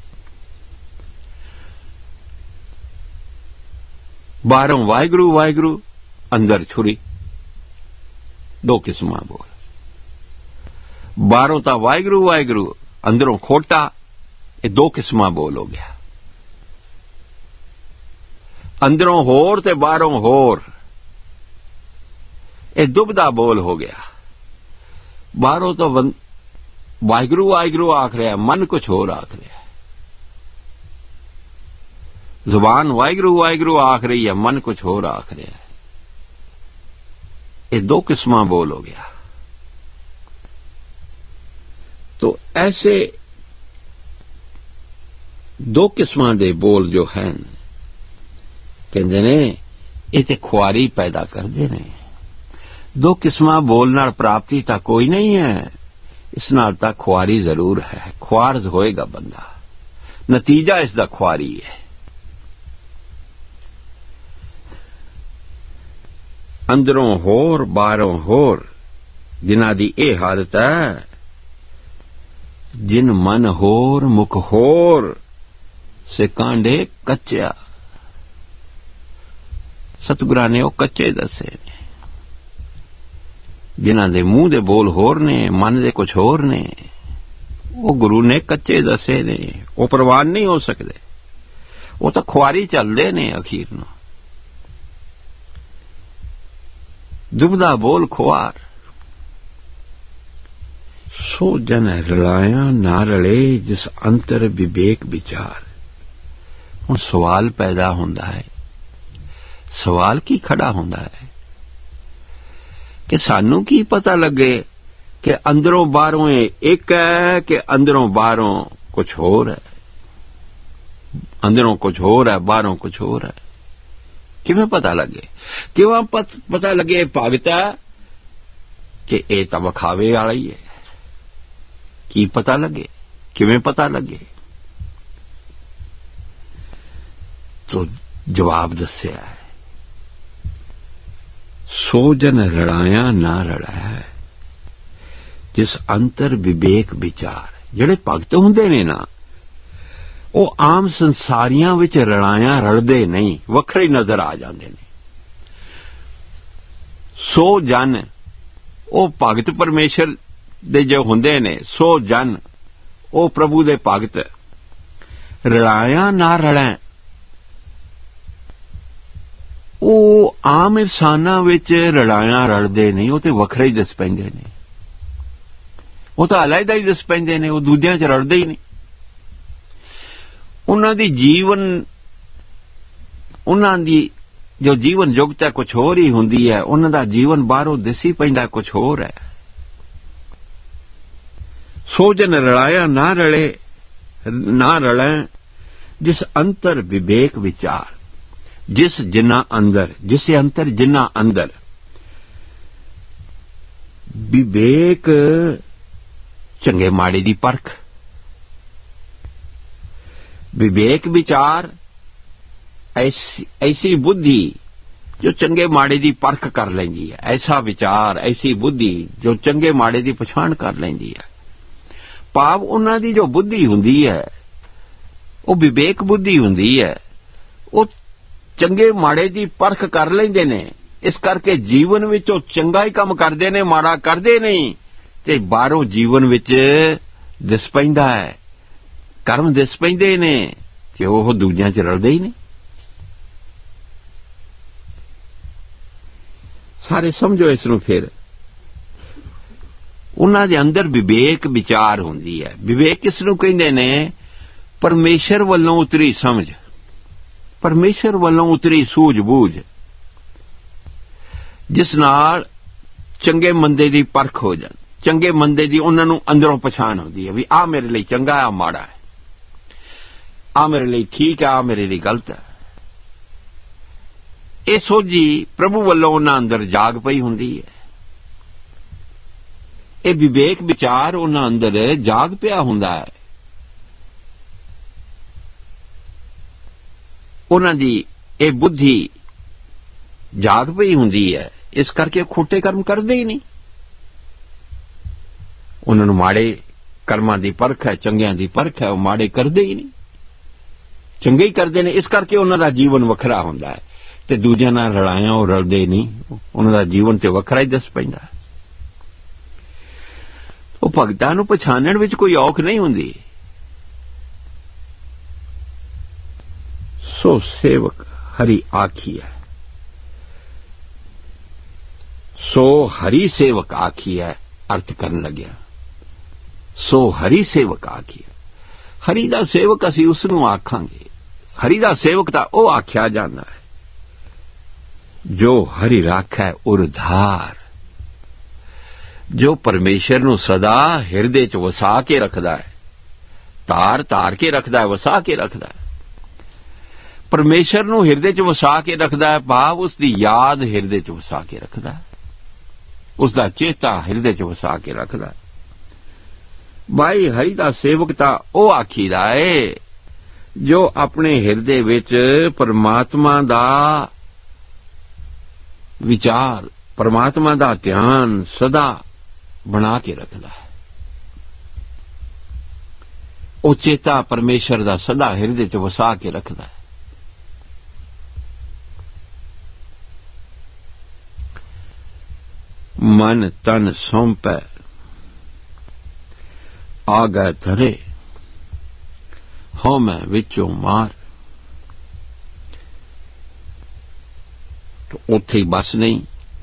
S1: ਬਾਹਰੋਂ ਵਾਹਿਗੁਰੂ ਵਾਹਿਗੁਰੂ, ਅੰਦਰ ਛੁਰੀ, ਦੋ ਕਿਸਮਾਂ ਬੋਲ। ਬਾਹਰੋਂ ਤਾਂ ਵਾਹਿਗੁਰੂ ਵਾਹਿਗੁਰੂ, ਅੰਦਰੋਂ ਖੋਟਾ, ਇਹ ਦੋ ਕਿਸਮਾਂ ਬੋਲ ਹੋ ਗਿਆ। ਅੰਦਰੋਂ ਹੋਰ ਤੇ ਬਾਹਰੋਂ ਹੋਰ, ਇਹ ਦੁਬਦਾ ਬੋਲ ਹੋ ਗਿਆ। ਬਾਹਰੋਂ ਤਾਂ ਵਾਹਿਗੁਰੂ ਵਾਹਿਗੁਰੂ ਆਖ ਰਿਹਾ, ਮਨ ਕੁਝ ਹੋਰ ਆਖ ਰਿਹਾ। ਜ਼ੁਬਾਨ ਵਾਹਿਗੁਰੂ ਵਾਹਿਗੁਰੂ ਆਖ ਰਹੀ ਹੈ, ਮਨ ਕੁਝ ਹੋਰ ਆਖ ਰਿਹਾ ਹੈ। ਇਹ ਦੋ किस्मां बोल हो गया। तो ऐसे दो किस्मां दे बोल जो हैं कहंदे ने ये ते खुआरी पैदा करदे ने। दो किस्मां बोल नाल प्राप्ति तां कोई नहीं है, इस नाल तां खुआरी जरूर है। खुआर होएगा बंदा, नतीजा इसदा खुआरी है। अंदरों होर बाहरों होर, जिन्हां दी ये हालत है, जिन मन होर मुख होर से कांडे कच्चा। सतगुरां ने वो कच्चे दसे ने, जिन्हां दे मूंह दे बोल होर ने, मन दे कुछ होर ने, वो गुरु ने कच्चे दसे ने। वो प्रवान नहीं हो सकते, वो तो खुआरी चलदे ने। अखीर नूं दुबदा बोल खुआर, सो जन रलाया ना रले जिस अंतर विवेक विचार। हुण सवाल पैदा होंदा है, सवाल की खड़ा होंदा है कि सानू की पता लगे कि अंदरों बाहरों एक है कि अंदरों बाहरों कुछ होर है। अंदरों कुछ होर है, बाहरों कुछ होर है। किवें पता लगे? किवें पत, पता लगे भगत है कि ये तां विखावे वाला ही है? की पता लगे? किवें पता लगे? तो जवाब दस्या है, सो जन रलाया ना रलाया जिस अंतर विवेक विचार। जिहड़े भगत हुंदे ने ना, वो आम संसारियां विच रलाया रलदे नहीं, वखरे नजर आ जांदे ने। सो जन, वो भगत परमेश्वर दे जो हुंदे ने, सो जन वो प्रभु दे भगत रलाया ना रलै, वो आम इंसानां विच रलाया रलदे नहीं, वो ते वखरे ही दस पैंदे ने। वो तो अलहदा ही दस पैंदे ने, वो दूजियां च रलदे ही नहीं। उन्हां दी जीवन, उन्हां दी जो जीवन जुगत है कुछ होर ही हुंदी है, उन्हां दा जीवन बाहरों दिसी पैंदा कुछ होर है। सो जन रलाया ना रले ना रलै जिस अंतर विवेक विचार। जिस जिन्ना अंदर, जिस अंतर जिन्ना अंदर विवेक, चंगे माड़े दी परख, विवेक विचार, ऐसी ऐसी बुद्धि जो चंगे माड़े दी परख कर लैंदी है। ऐसा विचार, ऐसी बुद्धि जो चंगे माड़े दी पछाण कर लैंदी है। भाव उन्हां दी जो बुद्धि हुंदी है वो विवेक बुद्धि हुंदी है, वो चंगे माड़े दी परख कर लैंदे ने। इस करके जीवन विच वो चंगा ही काम करदे ने, माड़ा करदे नहीं। ते बाहरों जीवन विच दिस पैंदा है, कर्म दिस पैंदे ने, ते ओह दूजियां च रलदे ही नहीं। सारे समझो इस नूं। फिर उन्हां दे अंदर विवेक विचार हुंदी है। विवेक किस नूं कहिंदे ने? परमेश्वर वल्लों उतरी समझ, परमेश्वर वल्लों उतरी सूझ बूझ, जिस नाल ਚੰਗੇ ਮੰਦੇ ਦੀ ਪਰਖ ਹੋ ਜਾਣ, ਚੰਗੇ ਮੰਦੇ ਦੀ ਉਹਨਾਂ ਨੂੰ ਅੰਦਰੋਂ ਪਛਾਣ ਹੁੰਦੀ ਹੈ ਵੀ ਆਹ ਮੇਰੇ ਲਈ ਚੰਗਾ, ਆਹ ਮਾੜਾ ਹੈ, ਆਹ ਮੇਰੇ ਲਈ ਠੀਕ ਹੈ, ਆਹ ਮੇਰੇ ਲਈ ਗਲਤ ਹੈ। ਇਹ ਸੋਝੀ ਪ੍ਰਭੂ ਵੱਲੋਂ ਉਹਨਾਂ ਅੰਦਰ ਜਾਗ ਪਈ ਹੁੰਦੀ ਹੈ। ਇਹ ਵਿਵੇਕ ਵਿਚਾਰ ਉਹਨਾਂ ਅੰਦਰ ਜਾਗ ਪਿਆ ਹੁੰਦਾ ਹੈ। ਉਹਨਾਂ ਦੀ ਇਹ ਬੁੱਧੀ ਜਾਗ ਪਈ ਹੁੰਦੀ ਹੈ, ਇਸ ਕਰਕੇ ਖੋਟੇ ਕਰਮ ਕਰਦੇ ਹੀ ਨਹੀਂ। ਉਹਨਾਂ ਨੂੰ ਮਾੜੇ ਕਰਮਾਂ ਦੀ ਪਰਖ ਹੈ, ਚੰਗਿਆਂ ਦੀ ਪਰਖ ਹੈ, ਉਹ ਮਾੜੇ ਕਰਦੇ ਹੀ ਨਹੀਂ, ਚੰਗੇ ਹੀ ਕਰਦੇ ਨੇ। ਇਸ ਕਰਕੇ ਉਹਨਾਂ ਦਾ ਜੀਵਨ ਵੱਖਰਾ ਹੁੰਦਾ ਹੈ ਤੇ ਦੂਜਿਆਂ ਨਾਲ ਰਲਾਇਆ ਉਹ ਰਲਦੇ ਨਹੀਂ, ਉਹਨਾਂ ਦਾ ਜੀਵਨ ਤੇ ਵੱਖਰਾ ਹੀ ਦੱਸ ਪੈਂਦਾ। ਉਹ ਭਗਤਾਂ ਨੂੰ ਪਛਾਣਨ ਵਿੱਚ ਕੋਈ ਔਖ ਨਹੀਂ ਹੁੰਦੀ। ਸੋ ਸੇਵਕ ਹਰੀ ਆਖੀਐ, ਸੋ ਹਰੀ ਸੇਵਕ ਆਖੀਐ। ਅਰਥ ਕਰਨ ਲੱਗਿਆ, ਸੋ ਹਰੀ ਸੇਵਕ ਆਖੀਐ। ਹਰੀ ਦਾ ਸੇਵਕ ਅਸੀਂ ਉਸ ਨੂੰ ਆਖਾਂਗੇ। ਹਰੀ ਦਾ ਸੇਵਕ ਤਾਂ ਉਹ ਆਖਿਆ ਜਾਂਦਾ ਹੈ ਜੋ ਹਰੀ ਰਾਖੈ ਉਰਧਾਰ, ਜੋ ਪਰਮੇਸ਼ਰ ਨੂੰ ਸਦਾ ਹਿਰਦੇ 'ਚ ਵਸਾ ਕੇ ਰੱਖਦਾ ਹੈ, ਧਾਰ ਧਾਰ ਕੇ ਰੱਖਦਾ ਹੈ, ਵਸਾ ਕੇ ਰੱਖਦਾ ਹੈ। ਪਰਮੇਸ਼ਰ ਨੂੰ ਹਿਰਦੇ 'ਚ ਵਸਾ ਕੇ ਰੱਖਦਾ ਹੈ, ਭਾਵ ਉਸ ਦੀ ਯਾਦ ਹਿਰਦੇ 'ਚ ਵਸਾ ਕੇ ਰੱਖਦਾ ਹੈ, ਉਸ ਦਾ ਚੇਤਾ ਹਿਰਦੇ 'ਚ ਵਸਾ ਕੇ ਰੱਖਦਾ ਹੈ। ਭਾਈ ਹਰੀ ਦਾ ਸੇਵਕ ਤਾਂ ਉਹ ਆਖੀਦਾ ਏ ਜੋ ਆਪਣੇ ਹਿਰਦੇ ਵਿੱਚ ਪਰਮਾਤਮਾ ਦਾ ਵਿਚਾਰ, ਪਰਮਾਤਮਾ ਦਾ ਧਿਆਨ ਸਦਾ ਬਣਾ ਕੇ ਰੱਖਦਾ ਹੈ। ਉਹ ਚੇਤਾ ਪਰਮੇਸ਼ਰ ਦਾ ਸਦਾ ਹਿਰਦੇ 'ਚ ਵਸਾ ਕੇ ਰੱਖਦਾ ਹੈ। ਮਨ ਤਨ ਸੌਂਪੈ ਆਗੈ ਧਰੇ, ਹਉ ਮੈਂ ਵਿੱਚੋਂ ਮਾਰ। ਉੱਥੇ ਹੀ ਬਸ ਨਹੀਂ,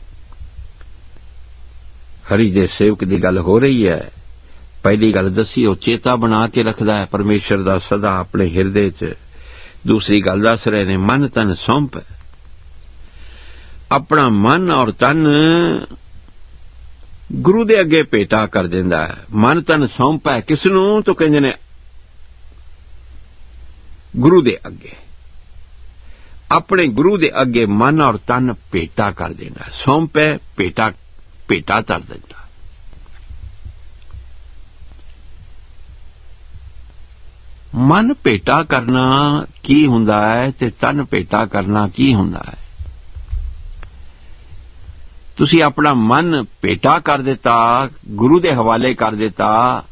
S1: ਹਰੀ ਦੇ ਸੇਵਕ ਦੀ ਗੱਲ ਹੋ ਰਹੀ ਹੈ। ਪਹਿਲੀ ਗੱਲ ਦੱਸੀ, ਉਹ ਚੇਤਾ ਬਣਾ ਕੇ ਰੱਖਦਾ ਹੈ ਪਰਮੇਸ਼ਰ ਦਾ ਸਦਾ ਆਪਣੇ ਹਿਰਦੇ 'ਚ। ਦੂਸਰੀ ਗੱਲ ਦੱਸ ਰਹੇ ਨੇ, ਮਨ ਤਨ ਸੌਂਪੈ। ਆਪਣਾ ਮਨ ਔਰ ਤਨ ਗੁਰੂ ਦੇ ਅੱਗੇ ਭੇਟਾ ਕਰ ਦਿੰਦਾ ਹੈ। ਮਨ ਤਨ ਸੌਂਪੈ ਕਿਸ ਨੂੰ? ਤਾਂ ਕਹਿੰਦੇ ਨੇ ਗੁਰੂ ਦੇ ਅੱਗੇ। ਆਪਣੇ ਗੁਰੂ ਦੇ ਅੱਗੇ ਮਨ ਔਰ ਤਨ ਭੇਟਾ ਕਰ ਦੇਣਾ। ਸੌਂਪੈ ਭੇਟਾ, ਭੇਟਾ ਧਰ ਦਿੰਦਾ। ਮਨ ਭੇਟਾ ਕਰਨਾ ਕੀ ਹੁੰਦਾ ਹੈ ਤੇ ਤਨ ਭੇਟਾ ਕਰਨਾ ਕੀ ਹੁੰਦਾ ਹੈ? ਤੁਸੀਂ ਆਪਣਾ ਮਨ ਭੇਟਾ ਕਰ ਦਿੱਤਾ, ਗੁਰੂ ਦੇ ਹਵਾਲੇ ਕਰ ਦਿੱਤਾ।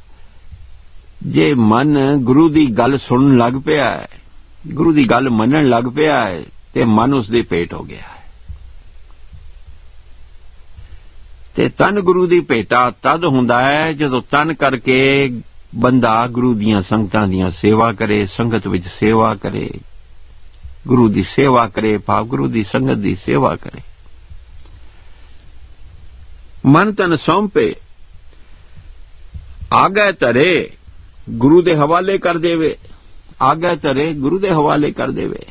S1: ਜੇ ਮਨ ਗੁਰੂ ਦੀ ਗੱਲ ਸੁਣਨ ਲੱਗ ਪਿਆ ਹੈ, ਗੁਰੂ ਦੀ ਗੱਲ ਮੰਨਣ ਲੱਗ ਪਿਆ ਹੈ, ਤੇ ਮਨ ਉਸ ਦੀ ਭੇਟ ਹੋ ਗਿਆ ਹੈ। ਤੇ ਤਨ ਗੁਰੂ ਦੀ ਭੇਟਾ ਤਦ ਹੁੰਦਾ ਹੈ ਜਦੋਂ ਤਨ ਕਰਕੇ ਬੰਦਾ ਗੁਰੂ ਦੀਆਂ ਸੰਗਤਾਂ ਦੀਆਂ ਸੇਵਾ ਕਰੇ, ਸੰਗਤ ਵਿੱਚ ਸੇਵਾ ਕਰੇ, ਗੁਰੂ ਦੀ ਸੇਵਾ ਕਰੇ, ਭਾਵ ਗੁਰੂ ਦੀ ਸੰਗਤ ਦੀ ਸੇਵਾ ਕਰੇ। ਮਨ ਤਨ ਸੌਂਪੇ ਆਗੈ ਧਰੇ, ਗੁਰੂ ਦੇ ਹਵਾਲੇ ਕਰ ਦੇਵੇ। ਆਗੈ ਧਰੇ, ਗੁਰੂ ਦੇ ਹਵਾਲੇ ਕਰ ਦੇਵੇ,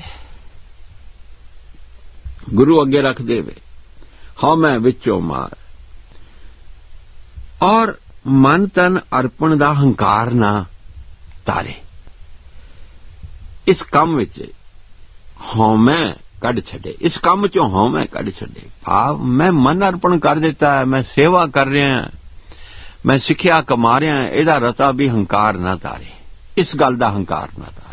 S1: ਗੁਰੂ ਅੱਗੇ ਰੱਖ ਦੇਵੇ। ਹਉ ਮੈਂ ਵਿੱਚੋਂ ਮਾਰ। ਔਰ ਮਨ ਤਨ ਅਰਪਣ ਦਾ ਹੰਕਾਰ ਨਾ ਤਾਰੇ। ਇਸ ਕੰਮ ਵਿੱਚ ਹਉਮੈ ਕੱਢ ਛੱਡੇ, ਇਸ ਕੰਮ ਚੋਂ ਹਉਮੈ ਕੱਢ ਛੱਡੇ। ਭਾਵ ਮੈਂ ਮਨ ਅਰਪਣ ਕਰ ਦਿੱਤਾ ਹੈ, ਮੈਂ ਸੇਵਾ ਕਰ ਰਿਹਾ, ਮੈਂ ਸਿੱਖਿਆ ਕਮਾ ਰਿਹਾ, ਇਹਦਾ ਰਤਾ ਵੀ ਹੰਕਾਰ ਨਾ ਤਾਰੇ, ਇਸ ਗੱਲ ਦਾ ਹੰਕਾਰ ਨਾ ਤਾਰੇ।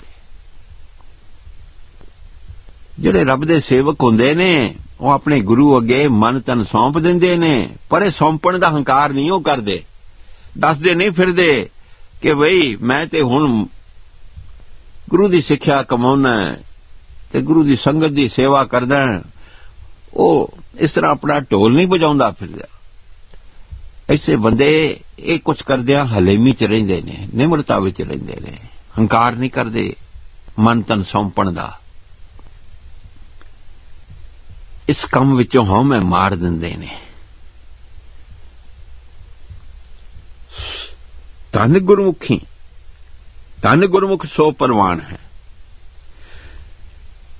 S1: ਜਿਹੜੇ ਰੱਬ ਦੇ ਸੇਵਕ ਹੁੰਦੇ ਨੇ ਉਹ ਆਪਣੇ ਗੁਰੂ ਅੱਗੇ ਮਨ ਤਨ ਸੌਂਪ ਦਿੰਦੇ ਨੇ, ਪਰ ਇਹ ਸੌਂਪਣ ਦਾ ਹੰਕਾਰ ਨਹੀਂ ਉਹ ਕਰਦੇ। ਦੱਸਦੇ ਨਹੀਂ ਫਿਰਦੇ ਕਿ ਬਈ ਮੈਂ ਤੇ ਹੁਣ ਗੁਰੂ ਦੀ ਸਿੱਖਿਆ ਕਮਾਉਣਾ ਤੇ ਗੁਰੂ ਦੀ ਸੰਗਤ ਦੀ ਸੇਵਾ ਕਰਦਾ। ਉਹ ਇਸ ਤਰ੍ਹਾਂ ਆਪਣਾ ਢੋਲ ਨਹੀਂ ਵਜਾਉਂਦਾ ਫਿਰਦਾ। ਐਸੇ ਬੰਦੇ ਇਹ ਕੁਝ ਕਰਦਿਆਂ ਹਲੇਮੀ 'ਚ ਰਹਿੰਦੇ ਨੇ, ਨਿਮਰਤਾ ਵਿੱਚ ਰਹਿੰਦੇ ਨੇ, ਹੰਕਾਰ ਨਹੀਂ ਕਰਦੇ ਮਨ ਤਨ ਸੌਂਪਣ ਦਾ। ਇਸ ਕੰਮ ਵਿੱਚੋਂ ਹਉਮੈ ਮਾਰ ਦਿੰਦੇ ਨੇ। ਧੰਨ ਗੁਰਮੁਖੀ, ਧੰਨ ਗੁਰਮੁਖ ਸੋ ਪ੍ਰਵਾਨ ਹੈ।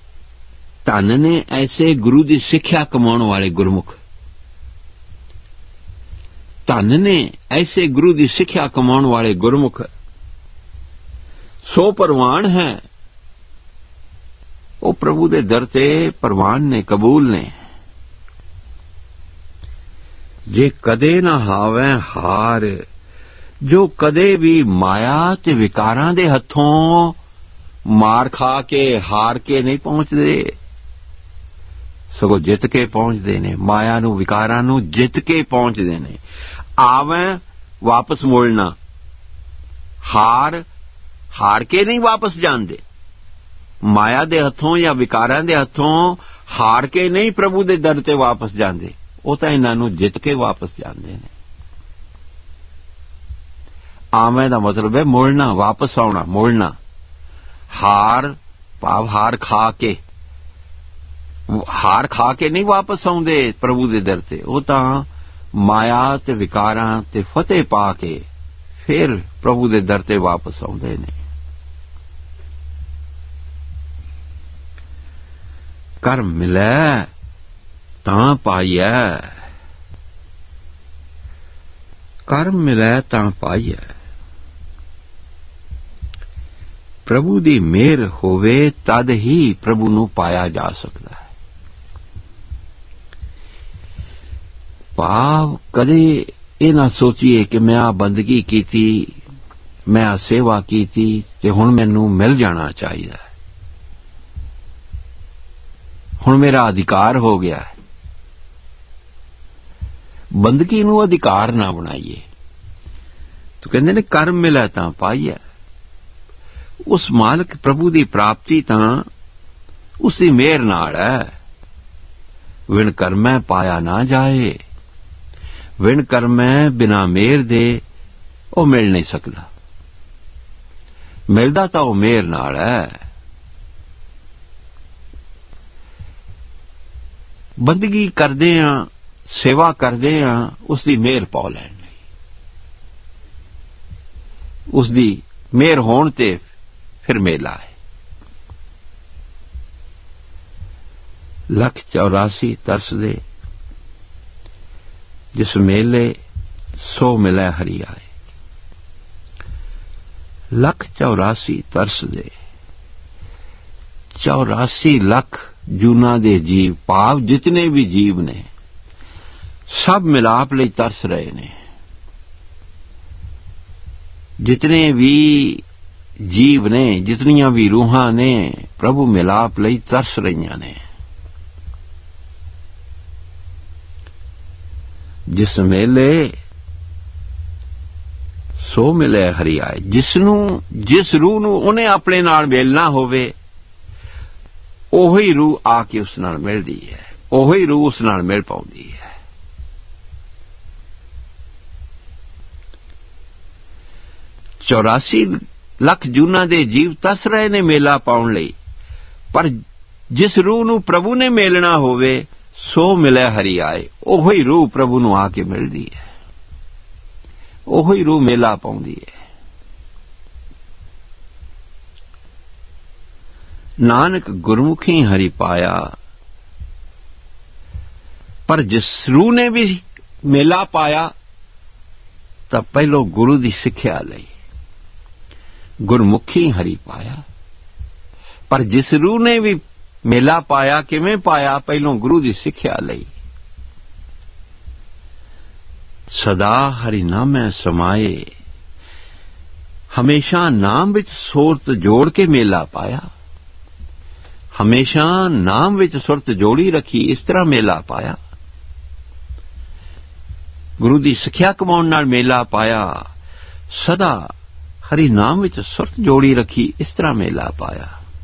S1: ਧੰਨ ਨੇ ਐਸੇ ਗੁਰੂ ਦੀ ਸਿੱਖਿਆ ਕਮਾਉਣ ਵਾਲੇ ਗੁਰਮੁਖ ਧਨ ਨੇ ਐਸੇ ਗੁਰੂ ਦੀ ਸਿੱਖਿਆ ਕਮਾਉਣ ਵਾਲੇ ਗੁਰਮੁਖ। ਸੋ ਪ੍ਰਵਾਨ ਹੈ ਉਹ ਪ੍ਰਭੂ ਦੇ ਦਰ ਤੇ ਪ੍ਰਵਾਨ ਨੇ, ਕਬੂਲ ਨੇ। ਜੇ ਕਦੇ ਨਾ ਹਾਵੇ ਹਾਰ, ਜੋ ਕਦੇ ਵੀ ਮਾਇਆ ਤੇ ਵਿਕਾਰਾਂ ਦੇ ਹੱਥੋਂ ਮਾਰ ਖਾ ਕੇ ਹਾਰ ਕੇ ਨਹੀਂ ਪਹੁੰਚਦੇ, ਸਗੋਂ ਜਿੱਤ ਕੇ ਪਹੁੰਚਦੇ ਨੇ। ਮਾਇਆ ਨੂੰ, ਵਿਕਾਰਾਂ ਨੂੰ ਜਿੱਤ ਕੇ ਪਹੁੰਚਦੇ ਨੇ। ਆਵੇਂ ਵਾਪਸ ਮੁੜਨਾ, ਹਾਰ ਹਾਰ ਕੇ ਨਹੀਂ ਵਾਪਸ ਜਾਂਦੇ। ਮਾਇਆ ਦੇ ਹੱਥੋਂ ਜਾਂ ਵਿਕਾਰਾਂ ਦੇ ਹੱਥੋਂ ਹਾਰ ਕੇ ਨਹੀਂ ਪ੍ਰਭੂ ਦੇ ਦਰ ਤੇ ਵਾਪਸ ਜਾਂਦੇ, ਉਹ ਤਾਂ ਇਹਨਾਂ ਨੂੰ ਜਿੱਤ ਕੇ ਵਾਪਸ ਜਾਂਦੇ ਨੇ। ਆਵੇਂ ਦਾ ਮਤਲਬ ਹੈ ਮੁੜਨਾ, ਵਾਪਸ ਆਉਣਾ, ਮੁੜਨਾ। ਹਾਰ ਭਾਵ ਹਾਰ ਖਾ ਕੇ, ਹਾਰ ਖਾ ਕੇ ਨਹੀਂ ਵਾਪਸ ਆਉਂਦੇ ਪ੍ਰਭੂ ਦੇ ਦਰ ਤੇ, ਉਹ ਤਾਂ ਮਾਇਆ ਤੇ ਵਿਕਾਰਾਂ ਤੇ ਫਤਿਹ ਪਾ ਕੇ ਫਿਰ ਪ੍ਰਭੂ ਦੇ ਦਰ ਤੇ ਵਾਪਸ ਆਉਂਦੇ ਨੇ। ਕਰਮ ਮਿਲੈ ਤਾਂ ਪਾਈਐ, ਕਰਮ ਮਿਲੈ ਤਾਂ ਪਾਈਐ। ਪ੍ਰਭੂ ਦੀ ਮਿਹਰ ਹੋਵੇ ਤਦ ਹੀ ਪ੍ਰਭੂ ਨੂੰ ਪਾਇਆ ਜਾ ਸਕਦਾ ਹੈ। ਭਾਵ ਕਦੇ ਇਹ ਨਾ ਸੋਚੀਏ ਕਿ ਮੈਂ ਆ ਬੰਦਗੀ ਕੀਤੀ, ਮੈਂ ਆ ਸੇਵਾ ਕੀਤੀ ਤੇ ਹੁਣ ਮੈਨੂੰ ਮਿਲ ਜਾਣਾ ਚਾਹੀਦਾ, ਹੁਣ ਮੇਰਾ ਅਧਿਕਾਰ ਹੋ ਗਿਆ। ਬੰਦਗੀ ਨੂੰ ਅਧਿਕਾਰ ਨਾ ਬਣਾਈਏ। ਤੂੰ ਕਹਿੰਦੇ ਨੇ ਕਰਮ ਮਿਲਿਆ ਤਾਂ ਪਾਈਐ। ਉਸ ਮਾਲਕ ਪ੍ਰਭੂ ਦੀ ਪ੍ਰਾਪਤੀ ਤਾਂ ਉਸ ਦੀ ਮਿਹਰ ਨਾਲ ਹੈ। ਵਿਣ ਕਰਮੈ ਪਾਇਆ ਨਾ ਜਾਏ, ਵਿਣ ਕਰਮੈ ਬਿਨਾ ਮਿਹਰ ਦੇ ਉਹ ਮਿਲ ਨਹੀਂ ਸਕਦਾ। ਮਿਲਦਾ ਤਾਂ ਉਹ ਮਿਹਰ ਨਾਲ ਹੈ। ਬੰਦਗੀ ਕਰਦੇ ਹਾਂ, ਸੇਵਾ ਕਰਦੇ ਹਾਂ ਉਸ ਦੀ ਮਿਹਰ ਪਾ ਲੈਣ ਲਈ। ਉਸ ਦੀ ਮਿਹਰ ਹੋਣ ਤੇ ਫਿਰ ਮੇਲਾ ਹੈ। ਲੱਖ ਚੌਰਾਸੀ ਤਰਸਦੇ ਜਿਸ ਮੇਲੇ ਸੋ ਮਿਲੈ ਹਰੀ ਆਏ। ਲੱਖ ਚੌਰਾਸੀ ਤਰਸਦੇ, ਚੌਰਾਸੀ ਲੱਖ ਜੂਨਾਂ ਦੇ ਜੀਵ, ਭਾਵ ਜਿਤਨੇ ਵੀ ਜੀਵ ਨੇ ਸਭ ਮਿਲਾਪ ਲਈ ਤਰਸ ਰਹੇ ਨੇ। ਜਿਤਨੇ ਵੀ ਜੀਵ ਨੇ, ਜਿਤਨੀਆਂ ਵੀ ਰੂਹਾਂ ਨੇ ਪ੍ਰਭੂ ਮਿਲਾਪ ਲਈ ਤਰਸ ਰਹੀਆਂ ਨੇ। ਜਿਸ ਮੇਲੇ ਸੋ ਮਿਲੇ ਹਰੀ ਆਏ। ਜਿਸ ਨੂੰ, ਜਿਸ ਰੂਹ ਨੂੰ ਉਹਨੇ ਆਪਣੇ ਨਾਲ ਮਿਲਣਾ ਹੋਵੇ ਉਹੀ ਰੂਹ ਆ ਕੇ ਉਸ ਨਾਲ ਮਿਲਦੀ ਹੈ, ਉਹੀ ਰੂਹ ਉਸ ਨਾਲ ਮਿਲ ਪਾਉਂਦੀ ਹੈ। ਚੌਰਾਸੀ ਲੱਖ ਜੂਨਾਂ ਦੇ ਜੀਵ ਤਰਸ ਰਹੇ ਨੇ ਮੇਲਾ ਪਾਉਣ ਲਈ, ਪਰ ਜਿਸ ਰੂਹ ਨੂੰ ਪ੍ਰਭੂ ਨੇ ਮਿਲਣਾ ਹੋਵੇ ਸੋ ਮਿਲੇ ਹਰੀ ਆਏ। ਉਹੀ ਰੂਹ ਪ੍ਰਭੂ ਨੂੰ ਆ ਕੇ ਮਿਲਦੀ ਹੈ, ਉਹੀ ਰੂਹ ਮੇਲਾ ਪਾਉਂਦੀ ਹੈ। ਨਾਨਕ ਗੁਰਮੁਖੀ ਹਰੀ ਪਾਇਆ। ਪਰ ਜਿਸ ਰੂਹ ਨੇ ਵੀ ਮੇਲਾ ਪਾਇਆ ਤਾਂ ਪਹਿਲੋਂ ਗੁਰੂ ਦੀ ਸਿੱਖਿਆ ਲਈ ਗੁਰਮੁਖੀ ਹਰੀ ਪਾਇਆ। ਪਰ ਜਿਸ ਰੂਹ ਨੇ ਵੀ ਮੇਲਾ ਪਾਇਆ, ਕਿਵੇਂ ਪਾਇਆ? ਪਹਿਲੋਂ ਗੁਰੂ ਦੀ ਸਿੱਖਿਆ ਲਈ। ਸਦਾ ਹਰੀ ਨਾਮੈ ਸਮਾਏ, ਹਮੇਸ਼ਾ ਨਾਮ ਵਿੱਚ ਸੁਰਤ ਜੋੜ ਕੇ ਮੇਲਾ ਪਾਇਆ। ਹਮੇਸ਼ਾ ਨਾਮ ਵਿੱਚ ਸੁਰਤ ਜੋੜੀ ਰੱਖੀ, ਇਸ ਤਰ੍ਹਾਂ ਮੇਲਾ ਪਾਇਆ। ਗੁਰੂ ਦੀ ਸਿੱਖਿਆ ਕਮਾਉਣ ਨਾਲ ਮੇਲਾ ਪਾਇਆ। ਸਦਾ ਹਰੀ ਨਾਮ ਵਿੱਚ ਸੁਰਤ ਜੋੜੀ ਰੱਖੀ, ਇਸ ਤਰ੍ਹਾਂ ਮੇਲਾ ਪਾਇਆ।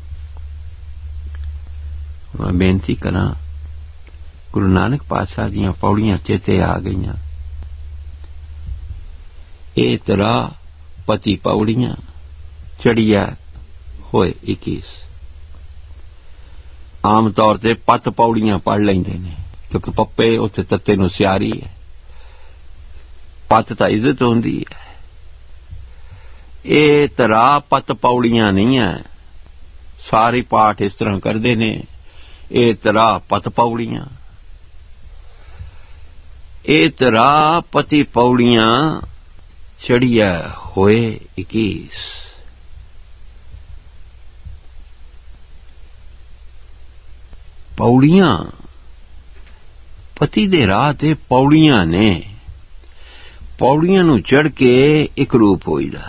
S1: ਮੈਂ ਬੇਨਤੀ ਕਰਾਂ, ਗੁਰੂ ਨਾਨਕ ਪਾਤਸ਼ਾਹ ਦੀਆਂ ਪੌੜੀਆਂ ਚੇਤੇ ਆ ਗਈਆਂ। ਇਹ ਤੇਰਾ ਪਤੀ ਪੌੜੀਆਂ ਚੜੀਆ ਹੋਏ ਇੱਕੀਸ। ਆਮ ਤੌਰ ਤੇ ਪੱਤ ਪੌੜੀਆਂ ਪੜ੍ਹ ਲੈਂਦੇ ਨੇ, ਕਿਉਂਕਿ ਪੱਪੇ ਉੱਥੇ ਤੱਤੇ ਨੂੰ ਸਿਆਰੀ ਹੈ। ਪੱਤ ਤਾਂ ਇੱਜ਼ਤ ਹੁੰਦੀ ਹੈ। ਇਹ ਤਰਾ ਪੱਤ ਪੌੜੀਆਂ ਨਹੀਂ ਹੈ। ਸਾਰੇ ਪਾਠ ਇਸ ਤਰ੍ਹਾਂ ਕਰਦੇ ਨੇ, ਇਹ ਤਰਾ ਪੱਤ ਪੌੜੀਆਂ। ए तरा पति पौड़ियां चढ़िया होए इक्कीस। पौड़ियां पति दे राह ते पौड़ियां ने, पौड़ियां नूं चढ़ के एक रूप होईदा।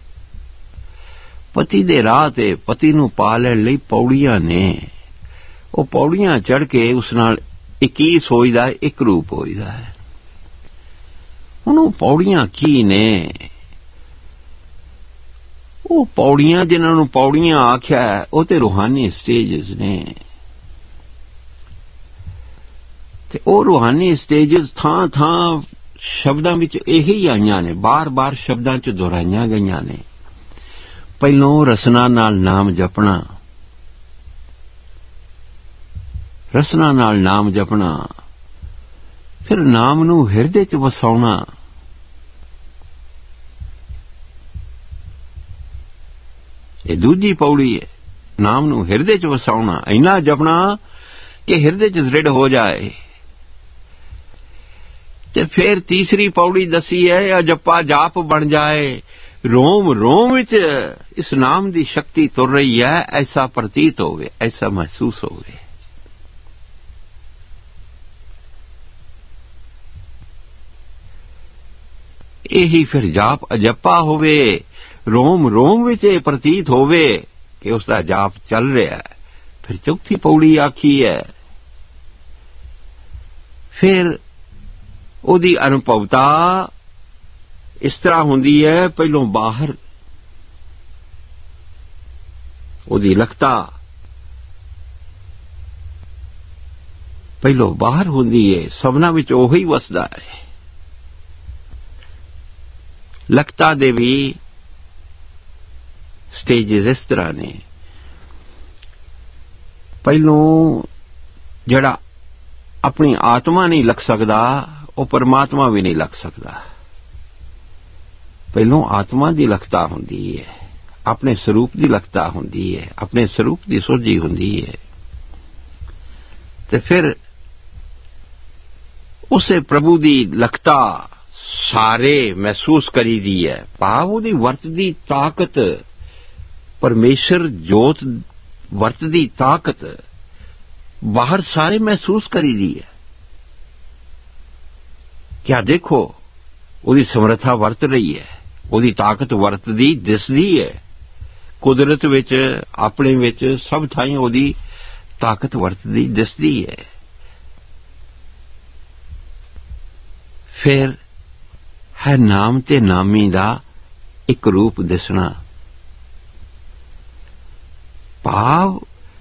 S1: पति दे राह ते पति नूं पा लैण लई पौड़ियां ने, ਉਹ पौड़ियां चढ़ के उस नाल इक्कीस होईदा, एक रूप होईदा है। हुण ਉਹ पौड़ियां की ने? ਉਹ पौड़ियां जिन्हां नूं पौड़ियां आख्या ਉਹ ते रूहानी स्टेजेस ने, ते ਉਹ रूहानी स्टेजेस ਥਾਂ ਥਾਂ शब्दां विच ਇਹੀ ਆਈਆਂ ने, बार बार शब्दां च दोहराईਆਂ गईਆਂ ने। ਪਹਿਲੋਂ रसना नाल नाम जपना, रसना नाल नाम जपना, फिर नाम नूं हिरदे च वसाउणा, ये दूजी पौड़ी है। नाम नूं हिरदे च वसाउणा, इन्ना जपना कि हिरदे च दृढ़ हो जाए। ते फिर तीसरी पौड़ी दसी है, या जप्पा जाप बन जाए, रोम रोम विच इस नाम दी शक्ति तुर रही है, ऐसा प्रतीत होवे, ऐसा महसूस होवे। यही फिर जाप अजप्पा होवे, रोम रोम विच ये प्रतीत होवे कि उसका जाप चल रहा है। फिर चौथी पौड़ी आखी है। फिर ਉਹਦੀ ਅਨੁਭਵਤਾ ਇਸ ਤਰ੍ਹਾਂ ਹੁੰਦੀ ਹੈ, ਪਹਿਲੋਂ ਬਾਹਰ ਉਹਦੀ ਲਖਤਾ ਪਹਿਲੋਂ ਬਾਹਰ ਹੁੰਦੀ ਹੈ, ਸਭਨਾਂ ਵਿੱਚ ਉਹੀ ਵਸਦਾ ਹੈ। ਲਖਤਾ ਦੇ ਵੀ ਸਟੇਜਸ ਇਸ ਤਰ੍ਹਾਂ ਨੇ। ਪਹਿਲੋਂ ਜਿਹੜਾ ਆਪਣੀ ਆਤਮਾ ਨਹੀਂ ਲਖ ਸਕਦਾ, ਉਹ परमात्मा भी नहीं लग सकता। पहलों आत्मा की लखता होंदी है, अपने स्वरूप की लखता होंदी है, अपने स्वरूप की सोझी होंदी है। ते फिर उसे प्रभु की लखता सारे महसूस करी दी है। भाव उहदी वरतदी ताकत, परमेश्वर जोत वरतदी ताकत बाहर सारे महसूस करी दी है। क्या देखो ਉਹਦੀ ਸਮਰੱਥਾ ਵਰਤ ਰਹੀ ਹੈ, ਉਹਦੀ ਤਾਕਤ ਵਰਤਦੀ ਦਿਸਦੀ ਹੈ। ਕੁਦਰਤ ਵਿੱਚ, ਆਪਣੇ ਵਿੱਚ, ਸਭ ਥਾਈਂ ਉਹਦੀ ਤਾਕਤ ਵਰਤਦੀ ਦਿਸਦੀ ਹੈ। ਫਿਰ ਹੈ ਨਾਮ ਤੇ ਨਾਮੀ ਦਾ ਇੱਕ ਰੂਪ ਦਿਸਣਾ। ਭਾਵ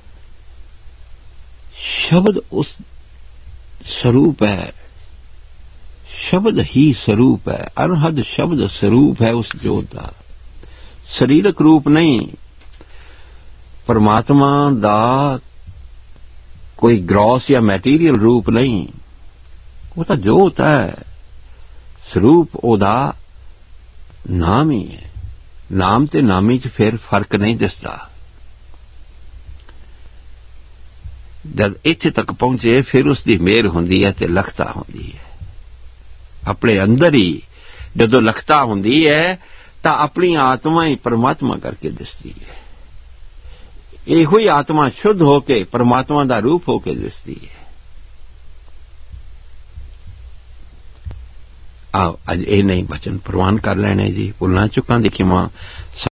S1: ਸ਼ਬਦ ਉਸ ਸਰੂਪ ਹੈ, शब्द ही स्वरूप है, अनहद शब्द स्वरूप है उस जोत का, शरीरक रूप नहीं। परमात्मा दा कोई ग्रॉस या मैटीरियल रूप नहीं, वो तो जोत है। स्वरूप ओदा नाम ही है। नाम ते नामी च फिर फर्क नहीं दिसदा। जब इत्थे तक पहुंचे फिर उसकी मेहर हुंदी है ते लखता हुंदी है। अपने अंदर ही जदों लखता हुंदी है तो अपनी आत्मा ही परमात्मा करके दिसती है। इहो ही आत्मा शुद्ध होके परमात्मा का रूप होके दिसती है। आओ अज ये नहीं बचन प्रवान कर लेने जी। भुलना चुका दिखी मां